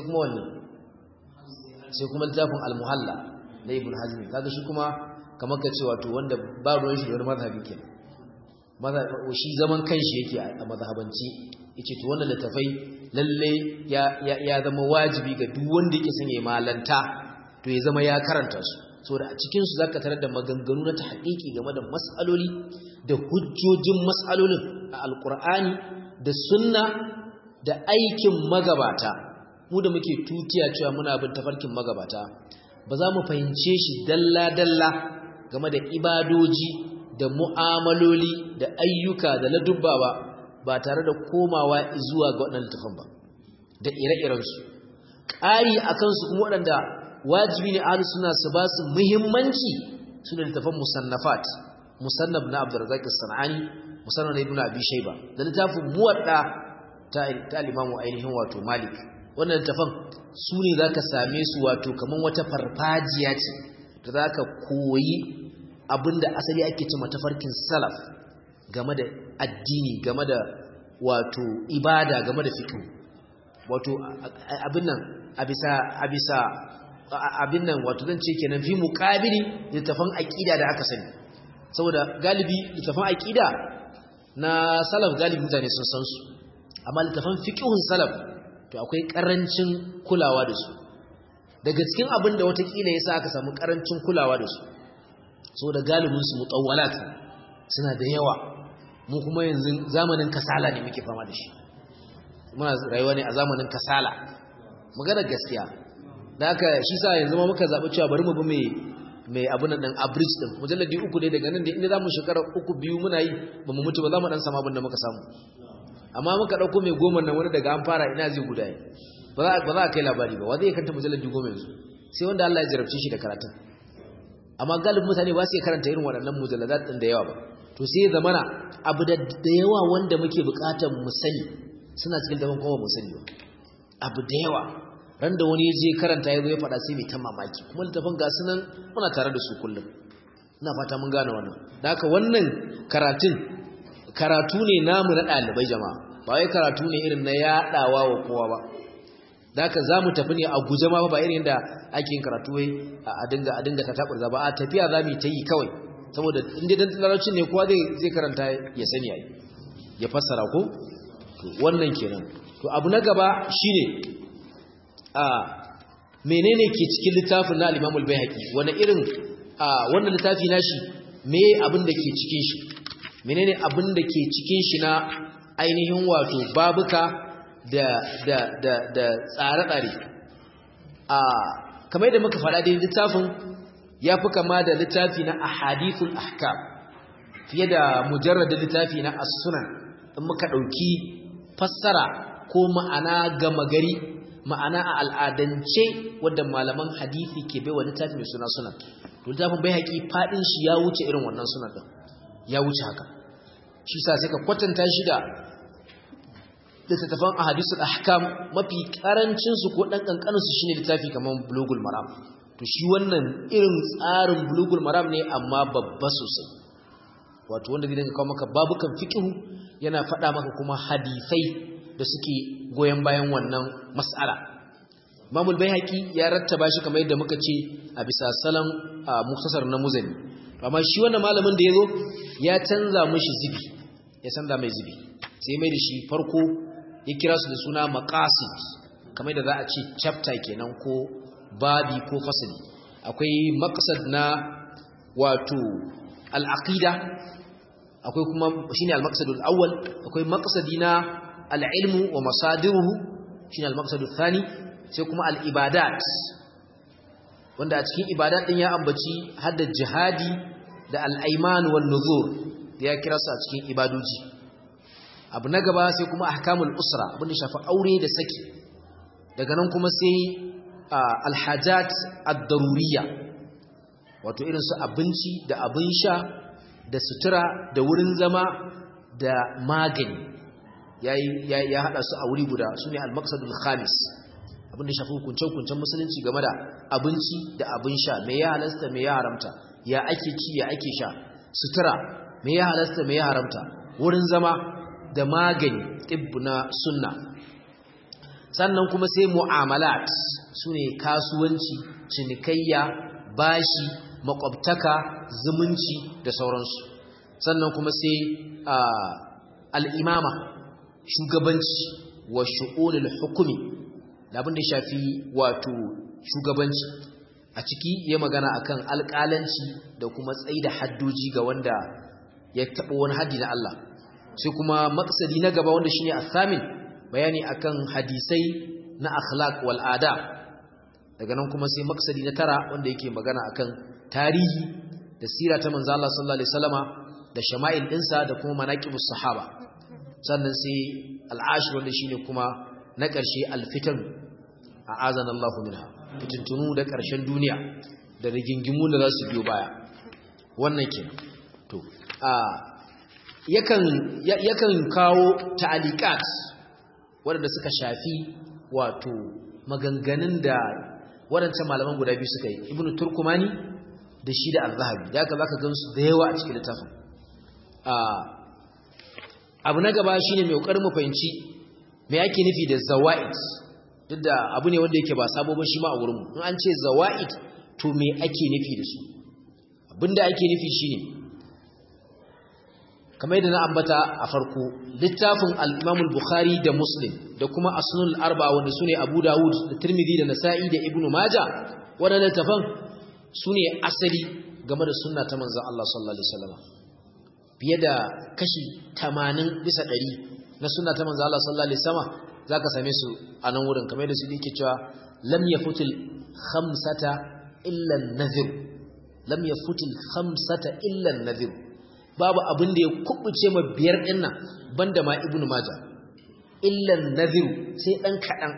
kuma littafin Al-Muhalla na Ibn Hazm, kaga shi kuma kamar kace wato wanda ba ruwan shi da wani mazhabi kenan. Shi zaman kanshi yake a mazhabanci. Yace to wannan littafai lalle ya zama wajibi ga duk wanda yake son ya malanta to ya zama ya karanta su, saboda a cikin su zaka tarar da maganganu na tahqiqi game da mas'aloli da hujjojin mas'alolin a Alqur'ani da sunna da aikin magabata. Mu da muke tutiya cewa muna bin tafarkin magabata ba za mu fahimce shi dalla dalla game da ibadoji da mu'amaloli da ayyuka da ladubba ba tare da komawa zuwa ga waɗannan littafan ba da ire-irensu. Ƙari a kansu kuma waɗanda wajibi ne ahlus sunna su ba su muhimmanci su da littafan musannafat, musannaf na Abdurrazzaq as-Sanani, musannaf na Ibn Abi Shayba, da littafin Muwadda ta Imam ainihin wato Malik. Wannan littafan su ne zaka same su wato kaman wata farfajiya ce da zaka koyi abinda asali ake cewa tafarkin salaf game da addini, game da wato ibada, game da fiqh. Wato abin nan a bisa abin nan wato zan ce kenan fi muqabili littafan aqida da aka sani saboda galibi littafan aqida na salaf galibi mutane sun san su amma littafan fiqhun salaf to akwai karancin kulawa da su daga cikin abin da watakila yasa aka samu karancin kulawa da su saboda galibin su mutawwalat suna da yawa mu kuma yanzu zamanin kasala ne muke fama da shi muna rayuwa ne a zamanin kasala magana gaskiya da haka shi sa yanzu ma muka zabi cewa bari mu bi mai abun nan average din mujalladi 3 ne daga nan da inda zamu shekara 3 muna yi ba mu mutu ba zamu dan samu abin da muka samu amma muka dauko mai 10 nan wani daga an fara ina zai gudaye ba za a kai labari ba wa zai kanta mujalladi 10 yanzu sai wanda Allah ya jarabce shi da karatun amma galibin mutane ba su karanta irin waɗannan mujalladat din da yawa ba to sai ya zamana abu da yawa wanda muke bukatar mu sani suna cikin daban kowa mu sani ba abu da yawa ran da wani je karanta yazo ya fada sai mai ta mamaki kuma littafin ga sunan muna tare da su kullum ina fata mun gane wannan da haka wannan karatu ne namu na dalibai jama'a ba wai karatu ne irin na yadawa wa kowa ba da haka zamu tafi ne a guje ma ba irin da ake yin karatu wai a dinga ta taburza ba a tafiya zamu ta yi kawai saboda inda dan larabcin ne kowa zai karanta ya sani ai ya fassara ko to wannan kenan to abu na gaba shine menene ke cikin littafin na al-Imam al-Baihaqi wani irin wannan littafi nashi me abin da ke cikin shi menene abin da ke cikin shi na ainihin wato babuka da tsare-tsare kamar yadda muka faɗa da littafin ya fi kama da littafi na ahadithul ahkam fiye da mujarradin littafi na as-sunan in muka ɗauki fassara ko ma'ana gama gari ma'ana a al'adance wadda malaman hadisi ke baiwa littafi mai suna sunan to littafin Baihaqi fadin shi ya wuce irin wannan sunan din ya wuce haka shi sa sai ka kwatanta shi da littafin ahadithul ahkam mafi karancin su ko dan kankanin su shine littafi kaman bulugul maram to shi wannan irin tsarin bulugul maram ne amma babba sosai wato wanda zai dinga kawo maka babukan fiqh yana faɗa maka kuma hadisai da suke goyen bayan wannan mas'ala Imam al-Baihaqi ya rattaba shi kamar yadda muka ce a bisa salon muktasar na Muzani amma shi wannan malamin da yazo ya canza mishi zibi ya canza mai zibi sai mai da shi farko ya kira su da suna maqasid kamar da za a ce chapter kenan ko babi ko fasali akwai maqsad na wato al-aqida akwai kuma shine al-maqsadul awwal akwai maqsadi na al-ilmu wa masadiruhu shine al-maqsadul thani sai kuma al-ibadat wanda a cikin ibadat din ya ambaci hadda jihadi da al-ayman wan nuzur da ya kira su a cikin ibadoji abu na gaba sai kuma ahkamul usra abin da shafi aure da saki daga nan kuma sai al-hajat ad-daruriyya wato irin su abinci da abin sha da sutura da wurin zama da magani ya hada su a wuri guda sune al-maqsadul khamis abinda shafi hukunce-hukuncen musulunci game da abinci da abin sha me ya halasta me ya haramta ya ake ci ya ake sha sutura me ya halasta me ya haramta wurin zama da magani na sunna sannan kuma sai mu'amalat sune kasuwanci cinikayya bashi makwabtaka zumunci da sauransu sannan kuma sai al'imama shugabanci wa shu'unul hukumi da abin da shafi wato shugabanci a ciki ya magana akan alƙalanci da kuma tsaida haddoji ga wanda ya taɓa wani haddi na Allah sai kuma maksadi na gaba wanda shine athamin bayani akan hadisai na akhlaq wal adab daga nan kuma sai maksadi na tara wanda yake magana akan tarihi da sira ta manzo Allah sallallahu alaihi wasallama da shama'il dinsa da kuma manaqibus sahaba sannan sai al'ashir wanda shine kuma na ƙarshe alfitan a'azana Allahu minha fitintunu da ƙarshen duniya da rigingimu da za su biyo baya wannan kenan to yakan kawo ta'aliqat waɗanda suka shafi wato maganganun da waɗancan malaman guda biyu suka yi ibnu turkumani da shi da az-zahabi da haka zaka gansu da yawa a cikin littafin abu na gaba shine mai kokarin mu fahimci me yake nufi da zawaid duk da abu ne wanda yake ba sabo ba shi ma a wurin mu in an ce zawaid to me ake nufi da su abinda ake nufi shine kamar yadda na ambata a farko littafin al-Imam al-Bukhari da Muslim da kuma As-Sunan al-Arba'a wanda sune Abu Dawud da Tirmidhi da Nasa'i da Ibn Majah wadannan tafan sune asali game da sunna ta manzon Allah sallallahu alaihi wasallam fiye da kashi 80 bisa 100 na sunna ta manzon Allah sallallahu alaihi wasallam zaka same su a nan wurin kamar yadda su yake cewa lam yafutil khamsata illa an-nadhir lam yafutil khamsata illa an-nadhir babu abin da ya kubuce ma biyar din nan banda ma Ibn Majah illa an-nadhir sai dan kadan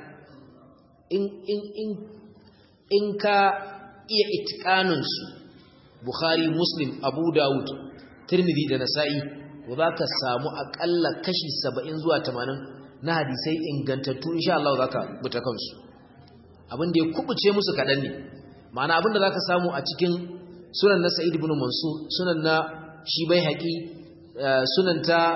in ka iya itqanun su Bukhari Muslim Abu Dawud Tirmidhi da Nasa'i to zaka samu akalla kashi 70 zuwa 80 na hadisai ingantattu insha Allah zaka buta kansu abin da ya kubuce musu kadan ne ma'ana abin da zaka samu a cikin sunan na Sa'id ibn Mansur sunan na shi Baihaqi sunan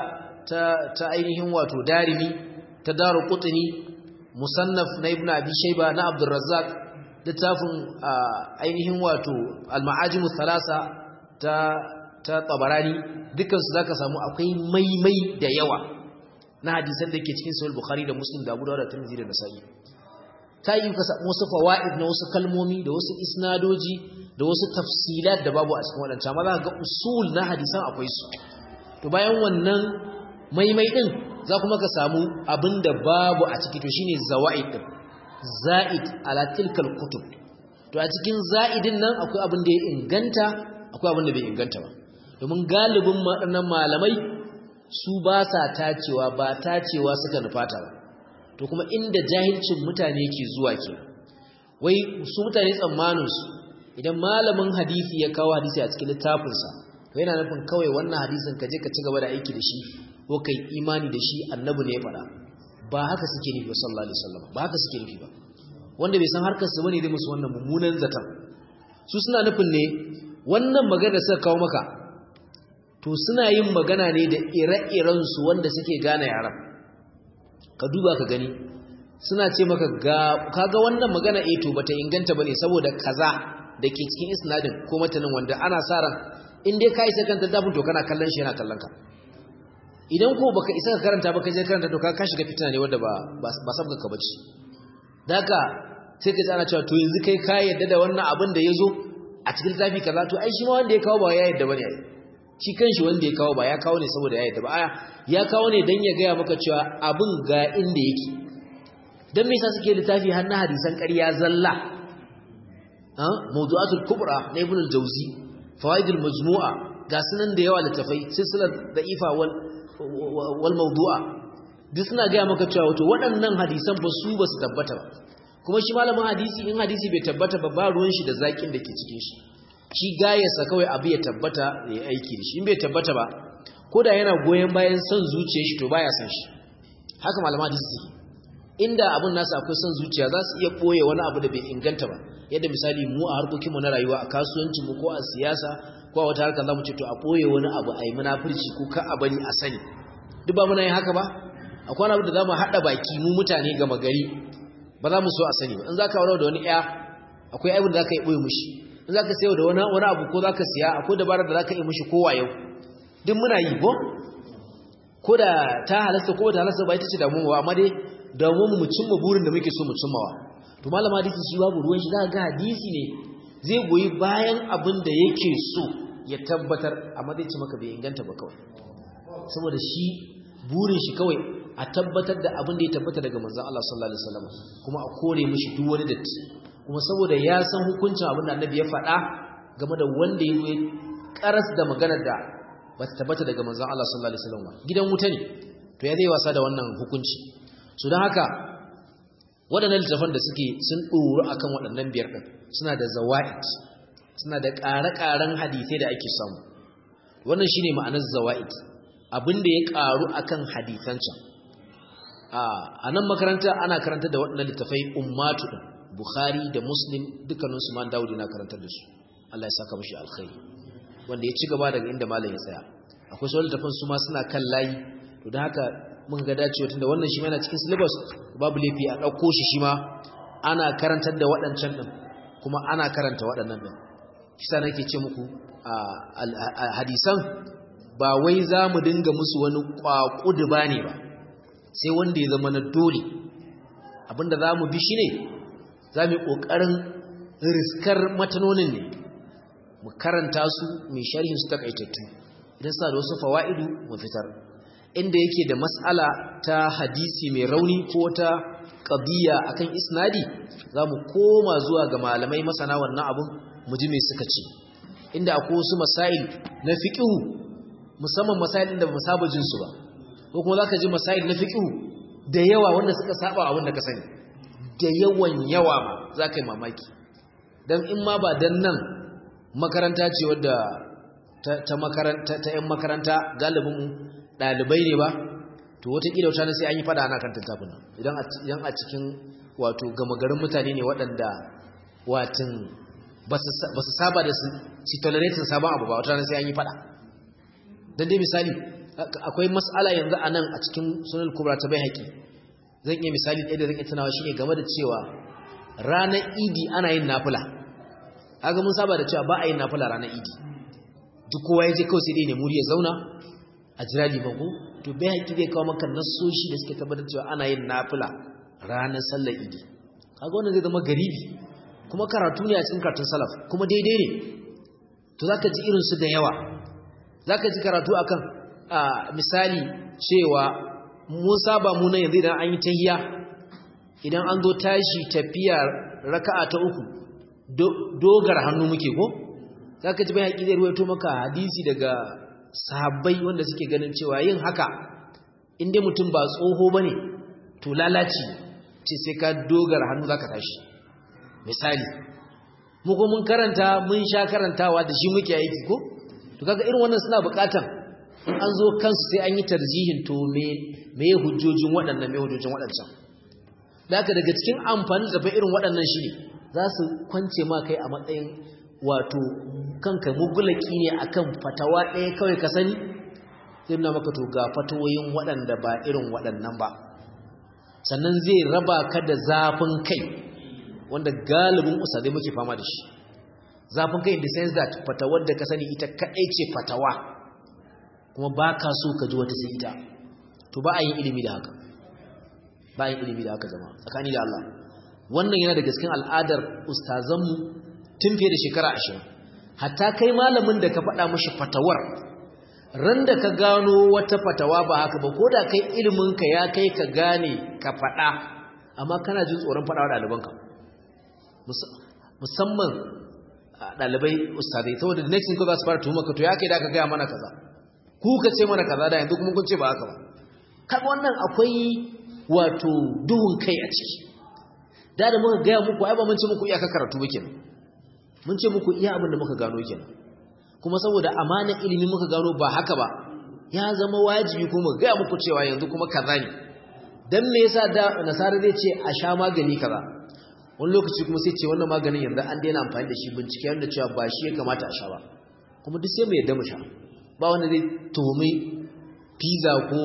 ta ainihin wato Darimi ta Daruqutni musannaf na Ibn Abi Shayba na Abdul Razzaq littafin ainihin wato al-Ma'ajim al-Thalasa ta Tabarani dukkan su zaka samu akwai maimai da yawa na hadisan da ke cikin Sahih Bukhari da Muslim da Abu Dawud da Tirmidhi da Nasa'i ta yi ka samu wasu fawaid na wasu kalmomi da wasu isnadoji da wasu tafsilat da babu a cikin wadannan amma za ka ga usul na hadisan akwai su to bayan wannan maimai din za kuma ka samu abinda babu a ciki to shine zawaid din za'id ala tilkal kutub to a cikin za'idin nan akwai abin da ya inganta akwai abin da bai inganta ba domin galibin waɗannan malamai su ba sa tacewa ba tacewa suka nufata ba to kuma inda jahilcin mutane yake zuwa ke wai su mutane tsammanin su idan malamin hadisi ya kawo hadisi a cikin littafinsa to yana nufin kawai wannan hadisin ka je ka ci gaba da aiki da shi ko kai imani da shi annabi ne ya faɗa ba haka suke nufi ba sallallahu alaihi wasallam ba haka suke nufi ba wanda bai san harkar su bane dai musu wannan mummunan zaton su suna nufin ne wannan magana suka kawo maka to suna yin magana ne da ire-iren su wanda suke gane yaran ka duba ka gani suna ce maka kaga wannan magana to bata inganta bane saboda kaza dake cikin isnadin ko matanin wanda ana sa ran in dai kai sai kanta dafin to kana kallon shi yana kallon ka idan ko baka isa ka karanta ba ka je karanta to ka shiga fitina ne wanda ba sabga ka bace daga sai ka tsara cewa to yanzu kai ka yadda da wannan abin da yazo a cikin zafi kaza to ai shi ma wanda ya kawo ba ya yadda bane ai shi kanshi wanda ya kawo ba ya kawo ne saboda ya yadda ba aya ya kawo ne dan ya ga maka cewa abin ga inda yake dan me yasa suke littafi har na hadisan ƙarya zalla mawdu'atul kubra na ibn al-jawzi fawaidul majmu'a ga sunan da yawa littafai silsilar da'ifa wal mawdu'a duk suna ga maka cewa wato waɗannan hadisan ba su ba su tabbata ba kuma shi malamin hadisi in hadisi bai tabbata ba ruwan shi da zakin da ke cikin shi gayarsa kawai abu ya tabbata ya aiki da shi in bai tabbata ba koda yana goyen bayan son zuciyar shi to baya son shi haka malaman hadisi inda abun nasu akwai son zuciya za su iya boye wani abu da bai inganta ba yadda misali mu a harkokinmu na rayuwa a kasuwancin mu ko a siyasa ko a wata harkar zamu ce to a boye wani abu a yi munafurci ko ka a bari a sani duk ba muna yin haka ba akwai wani abu da zamu haɗa baki mu mutane gama gari ba za mu so a sani ba in zaka aure da wani ɗaya akwai abin da zaka yi boye mushi in zaka sayo da wani abu ko zaka siya akwai dabarar da zaka yi mushi kowa yau duk muna yi ko da ta halasta ko ta halasta ba ita ce damuwa amma dai damuwa mu cimma burin da muke so mu cimmawa to malama hadisi shi babu ruwan shi zaka ga hadisi ne zai goyi bayan abin da yake so ya tabbatar amma zai ci maka bai inganta ba kawai saboda shi burin shi kawai a tabbatar da abin da ya tabbata daga manzon Allah sallallahu alaihi wasallam kuma a kore mishi duk wani datti kuma saboda ya san hukuncin abin da Annabi ya faɗa game da wanda ya yi karas da maganar da ba ta tabbata daga manzon Allah sallallahu alaihi wasallam gidan wuta ne to ya zai wasa da wannan hukunci so dan haka waɗannan littafan da suke sun ɗoro akan waɗannan biyar ɗin suna da zawaid suna da ƙare-ƙaren hadisai da ake samu wannan shine ma'anar zawaid abin da ya ƙaru akan hadisan can a nan makaranta ana karantar da waɗannan littafai ummatu ɗin Bukhari da Muslim dukkaninsu man Dawud na karantar da su Allah ya saka mishi alkhairi wanda ya ci gaba daga inda malam ya tsaya akwai sauran littafan su ma suna kan layi to da haka mun ga dacewa tunda wannan shi ma yana cikin syllabus babu laifi a dauko shi ma ana karantar da waɗancan din kuma ana karanta waɗannan din shi sa nake ce muku hadisan ba wai za mu dinga musu wani kwakudu bane ba sai wanda ya zama na dole abinda za mu bi shi ne za mu yi ƙoƙarin riskar matanonin ne mu karanta su mai sharhin su takaitattu idan suna da wasu fawa'idu mu fitar inda yake da mas'ala ta hadisi mai rauni ko ta qadiya akan isnadi za mu koma zuwa ga malamai masana wannan abun mu ji me suka ce inda akwai wasu masail na fiqhu musamman masail inda ba mu saba jin su ba ko kuma zaka ji masail na fiqhu da yawa wanda suka saba abin da ka sani da yawan yawa ma zaka yi mamaki dan in ma ba dan nan makaranta ce wadda ta makaranta ta ƴan makaranta galibin dalibai ne ba to wata kila wata ne sai an yi fada ana kan tattafin idan a cikin wato gama garin mutane ne waɗanda watin ba su saba da su tolerating sabon abu ba wata ne sai an yi fada dan dai misali akwai mas'ala yanzu anan a cikin sunan kubra ta Baihaqi zan iya misali ɗaya da zan iya tunawa shine game da cewa ranar idi ana yin nafila kaga mun saba da cewa ba a yin nafila ranar idi duk kowa yaje kawai sai dai ne muri ya zauna a jira liman ko to Baihaqi zai kawo maka nassoshi da suke tabbatar cewa ana yin nafila ranar sallar idi kaga wannan zai zama garibi kuma karatu ne a cikin karatun salaf kuma daidai ne to zaka ji irin su da yawa zaka ji karatu akan misali cewa mun saba mu nan yanzu idan an yi tahiyya idan an zo tashi tafiya raka'a ta uku dogar hannu muke ko zaka ji Baihaqi zai ruwaito maka hadisi daga sahabbai wanda suke ganin cewa yin haka inda mutum ba tsoho bane to lalaci ce sai ka dogara hannu zaka tashi misali mu ko mun karanta mun sha karantawa da shi muke aiki ko to kaga irin wannan suna bukatan in an zo kansu sai an yi tarjihin to me hujjojin waɗannan me hujjojin waɗancan daga cikin amfani da irin waɗannan shi ne za su kwance ma kai a matsayin wato kanka mugulaki ne akan fatawa ɗaya kawai ka sani sai na maka to ga fatawoyin waɗanda ba irin waɗannan ba sannan zai raba ka da zafin kai wanda galibin usadai muke fama da shi zafin kai in the sense that fatawar da ka sani ita kaɗai ce fatawa kuma ba ka so ka ji wata sai ita to ba a yin ilimi da haka ba a yin ilimi da haka zama tsakani da Allah wannan yana da gaskin al'adar ustazanmu tun fiye da shekara 20 hatta kai malamin da ka faɗa mashi fatawar ran da ka gano wata fatawa ba haka ba ko da kai iliminka ya kai ka gane ka faɗa amma kana jin tsoron faɗawa ɗalibanka musamman ɗalibai ustazai saboda the next thing ko za su fara tuhuma ka to ya kai da ka gaya mana kaza ku ka ce mana kaza da yanzu kuma kun ce ba haka ba kaga wannan akwai wato duhun kai a ciki da muka gaya muku ai ba mun ce muku iyaka karatu ba kenan mun ce muku iya abin da muka gano kenan kuma saboda amanar ilimi muka gano ba haka ba ya zama wajibi kuma ga muku cewa yanzu kuma kaza ne dan me yasa da nasara zai ce a sha magani kaza wani lokaci kuma sai ce wannan maganin yanzu an daina amfani da shi bincike yanda cewa ba shi ya kamata a sha ba kuma duk sai mu yadda mu sha ba wanda zai tuhumi pizza ko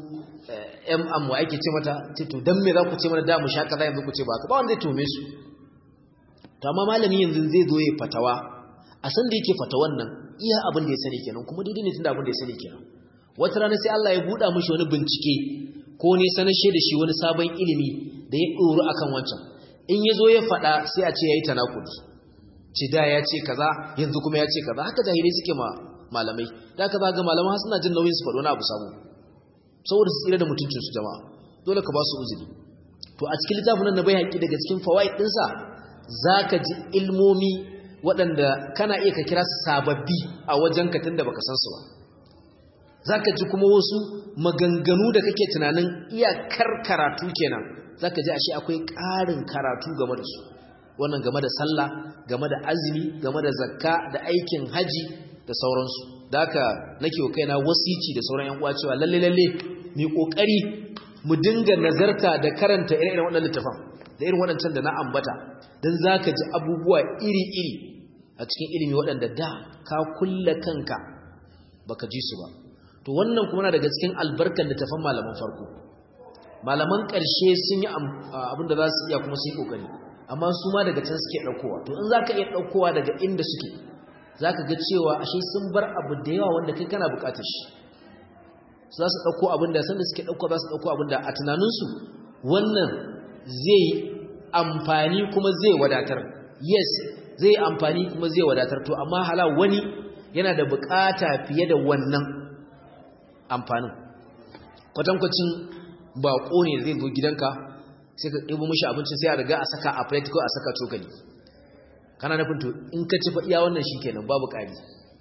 wa ake ce mata to dan me za ku ce mana da mu sha kaza yanzu ku ce ba haka ba wanda zai tuhume su to amma malami yanzu zai zo ya fatawa a san da yake fatawan nan iya abin da ya sani kenan kuma daidai ne tunda abin da ya sani kenan wata rana sai Allah ya buɗa mishi wani bincike ko ne sanashe da shi wani sabon ilimi da ya ɗoru akan wancan in ya zo ya faɗa sai a ce yayi tanakudi ce da ya ce kaza yanzu kuma ya ce kaza haka jahilai suke ma malamai da haka za ga malaman suna jin nauyin su faɗo na abu sabo saboda su tsira da mutuncin su jama'a dole ka ba su uzuri to a cikin littafin nan na Baihaqi daga cikin fawaid ɗinsa zaka ji ilmomi waɗanda kana iya ka kira sababbi a wajen ka tunda baka san su ba zaka ji kuma wasu maganganu da kake tunanin iyakar karatu kenan zaka ji ashe akwai ƙarin karatu game da su wannan game da sallah game da azumi game da zakka da aikin haji da sauransu da haka nake wa kaina wasici da sauran yan uwa cewa lalle mu kokari mu dinga nazarta da karanta irin waɗannan littafan da irin waɗancan da na ambata dan zaka ji abubuwa iri-iri a cikin ilimi waɗanda da ka kulla kanka baka ji su ba to to wannan kuma na daga cikin albarkar littafan malaman farko malaman ƙarshe sun yi abinda za su iya kuma sun yi ƙoƙari amma su ma daga can suke ɗaukowa to in za ka iya ɗaukowa daga inda suke za ka ga cewa ashe sun bar abu da yawa wanda kai kana buƙatar shi za su ɗauko abin da sanda suke ɗauko za su ɗauko abin da a tunaninsu wannan zai amfani kuma zai wadatar yes zai amfani kuma zai wadatar to amma hala wani yana da buƙata fiye da wannan amfanin kwatankwacin baƙo ne zai zo gidanka sai ka ɗebo mishi abincin sai a riga a saka a plate ko a saka cokali kana nufin to in ka ci iya wannan shikenan babu ƙari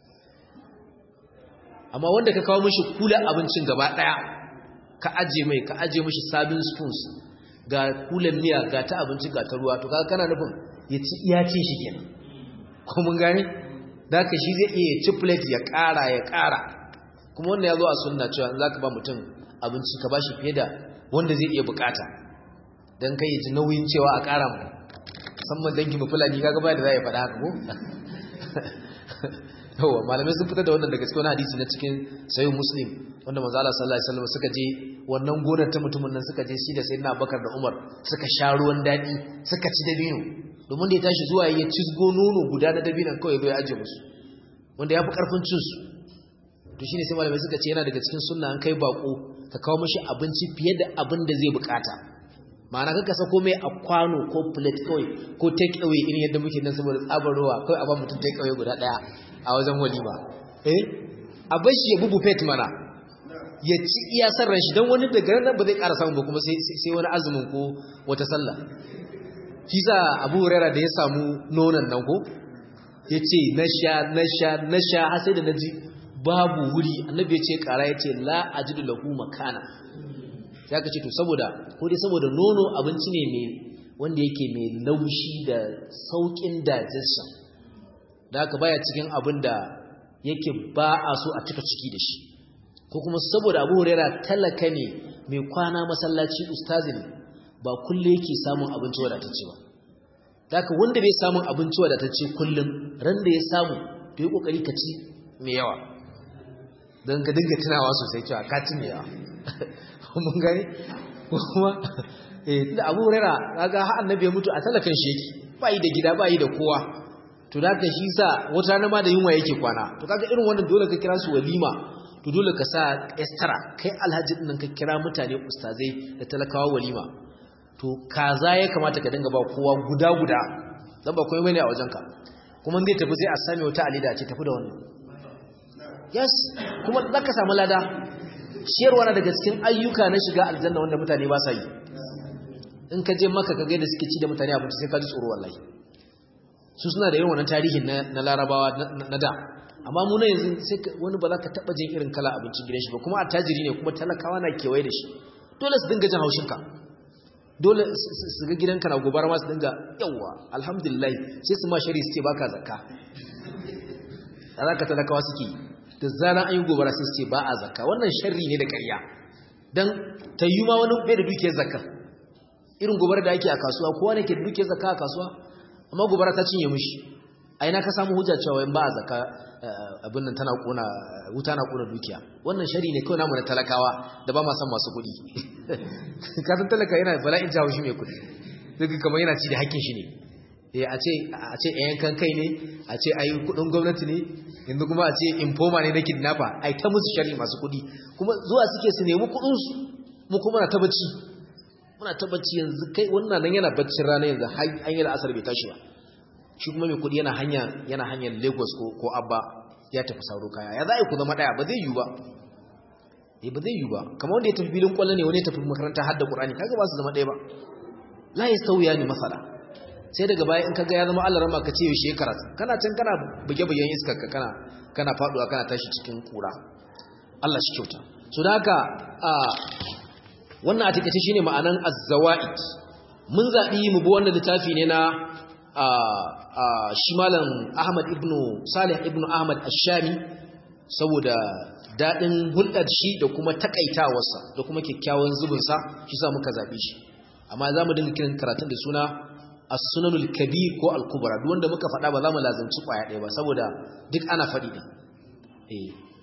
amma wanda ka kawo mishi kula abincin gaba ɗaya ka aje mishi sabin spoons ga kulan miya ga ta abinci ga ta ruwa to kaga kana nufin ya ci iya ce shi kenan ko mun gane da ka shi zai iya ci plate ya ƙara kuma wannan ya zo a sunna cewa in zaka ba mutum abinci ka bashi fiye da wanda zai iya bukata dan kai ya ji nauyin cewa a ƙara mu musamman dangi mu fulani kaga ba da za ya faɗa haka ko yawa malamai sun fitar da wannan daga cikin wani hadisi na cikin sahih muslim wanda manzo Allah sallallahu alaihi wasallam suka je wannan gonar ta mutumin nan suka je shi da sayyidina Abubakar da Umar suka sha ruwan dadi suka ci dabino domin da ya tashi zuwa ya cizgo nono guda na dabinon kawai bai aje musu wanda ya fi karfin cin su to shine sai malamai suka ce yana daga cikin sunna an kai bako ka kawo mishi abinci fiye da abin da zai bukata ma'ana kanka sako mai a kwano ko plate kawai ko take away irin yadda muke nan saboda tsabar ruwa kawai a ba mutum take away guda daya a wajen walima a bashi ya bubu fet mana ya ci iya sarran shi don wani daga nan ba zai ƙara samun ba kuma sai wani azumin ko wata sallah shi sa Abu Hurairah da ya samu nonon nan ko ya ce na sha har sai da na ji babu wuri annabi ya ce ƙara ya ce la ajidu lahu makana ya ka ce to saboda nono abinci ne mai wanda yake mai laushi da saukin digestion da haka baya cikin abin da yake ba a so a cika ciki da shi ko kuma saboda Abu Huraira talaka ne mai kwana masallaci ustazi ne ba kullum yake samun abinci wadatacce ba da haka wanda bai samun abinci wadatacce kullum ran da ya samu to yi kokari ka ci mai yawa don ka dinga tunawa sosai cewa ka ci mai yawa mun gani kuma da Abu Huraira kaga har annabi ya mutu a talakan shi yake ba yi da gida ba yi da kowa to da ka shi sa wata rana ma da yunwa yake kwana to kaga irin wannan dole ka kira su walima to dole ka sa extra kai alhaji din nan ka kira mutane ustazai da talakawa walima to kaza ya kamata ka dinga ba kowa guda dan ba komai bane a wajenka kuma zai tafi sai a same wata alida ce tafi da wannan yes kuma zaka samu lada ciyarwa na daga cikin ayyuka na shiga aljanna wanda mutane ba sa yi in ka je maka ka ga da suke ci da mutane abinci sai ka ji tsoro wallahi su suna da irin wannan tarihin na larabawa na da amma mu na yanzu sai wani ba za ka taba jin irin kala abincin gidan shi ba kuma attajiri ne kuma talakawa na kewaye da shi dole su dinga jin haushinka dole su ga gidanka na gobara ma su dinga yawa alhamdulillah sai su ma shari su ce baka zakka alaka talakawa suke da zana an yi gobara sai su ce ba a zakka wannan sharri ne da ƙarya dan tayyu ma wani bai da dukiyar zakka irin gobara da ake a kasuwa kowa ne ke da dukiyar zakka a kasuwa amma gobara ta cinye mishi a ina ka samu hujja cewa in ba a zaka abin nan tana kona wuta na kona dukiya wannan shari ne kawai namu na talakawa da ba ma san masu kuɗi ka san talaka yana bala'in jawo shi mai kuɗi duk kamar yana ci da hakkin shi ne a ce yankan kai ne a ce ayi kuɗin gwamnati ne yanzu kuma a ce informa ne na kidnapper ai ta musu shari masu kuɗi kuma zuwa suke su nemi kuɗin su mu kuma na tabbaci muna tabbaci yanzu kai wannan nan yana baccin rana yanzu an yi la'asar bai tashi ba shi kuma mai kudi yana hanyar Lagos ko Abba ya tafi sauro kaya ya za a yi ku zama daya ba zai yi ba ba zai yi ba kamar wanda ya tafi filin kwallo ne wani ya tafi makaranta hadda Qur'ani kaga ba su zama daya ba la yastawiya ni masala sai daga baya in kaga ya zama Allah rama ka ce yaushe karatu kana can kana buge-bugen iskar ka kana faduwa kana tashi cikin kura Allah shi kyauta so da haka wannan a takeice shine ma'anan az-zawaid mun zabi mu bi wannan littafi ne na shi malam Ahmad ibn Salih ibn Ahmad Ash-Shami saboda dadin hulɗar shi da kuma takaitawarsa da kuma kyakkyawan zubin sa shi sa muka zabe shi amma zamu dinga kiran karatun da suna As-Sunanul Kabir ko Al-Kubra duk wanda muka faɗa ba za mu lazanci kwaya ɗaya ba saboda duk ana faɗi din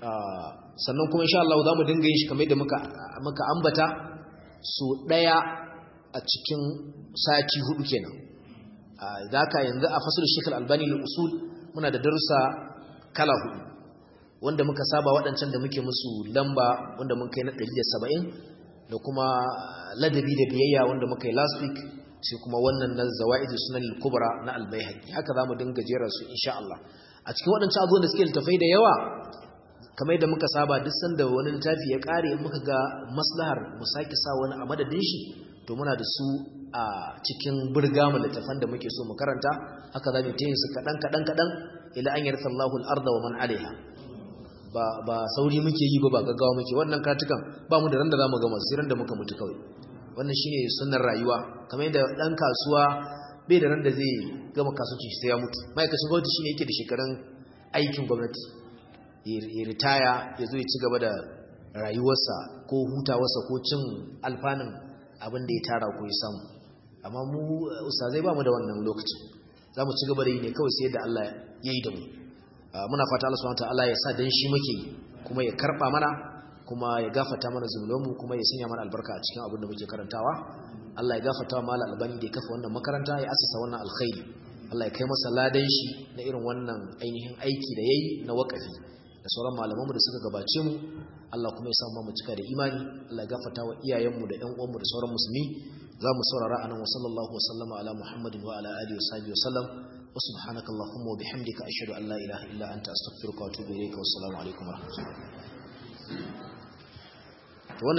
sannan kuma insha Allah za mu dinga yin shi kamar yadda muka ambata so daya a cikin sati 4 kenan zaka yanzu a fasul Sheikh Al-Albani al-Usul muna da darussa kala 4 wanda muka saba waɗancan da muke musu lamba wanda mun kai na 170 da kuma ladabi da biyayya wanda muka yi last week sai kuma wannan na Zawaidus Sunan al-Kubra na Al-Baihaqi haka zamu dinga jera su insha Allah a cikin waɗancan abubuwan da suke littafai da yawa kamar yadda muka saba duk sanda wani littafi ya kare in muka ga maslahar mu sake sa wani a madadin shi to muna da su a cikin burgamu littafan da muke so mu karanta haka zamu ta yin su kadan ila an yarsa Allahu al-arda wa man alaiha ba sauri muke yi ba gaggawa muke wannan karatukan ba mu da ran da zamu gama sai ran da muka mutu kawai wannan shine sunnar rayuwa kamar yadda dan kasuwa bai da ran da zai gama kasuwanci sai ya mutu ma'aikacin gwamnati shine yake da shekarun aikin gwamnati ya ritaya ya zo ya ci gaba da rayuwarsa ko hutawarsa ko cin alfanun abin da ya tara ko ya samu amma mu ustazai ba mu da wannan lokacin za mu ci gaba da yi ne kawai sai yadda Allah ya yi da mu muna fata Allah subhanahu wataala ya sa dan shi muke kuma ya karba mana kuma ya gafarta mana zunubanmu kuma ya sanya mana albarka a cikin abin da muke karantawa Allah ya gafarta wa Malam Albani da ya kafa wannan makaranta ya asasa wannan alkhairi Allah ya kai masa ladan shi na irin wannan ainihin aiki da yayi na wakafi da sauran malamanmu da suka gabace mu Allah kuma ya samu mu cika da imani Allah ya gafarta wa iyayenmu da ƴan uwanmu da sauran musulmi za mu saurara anan wa sallallahu wa sallama ala Muhammadin wa ala alihi wa sahbihi wa sallam wa subhanaka allahumma wa bihamdika ashhadu an la ilaha illa anta astaghfiruka wa atubu ilayka wa assalamu alaikum wa rahmatullahi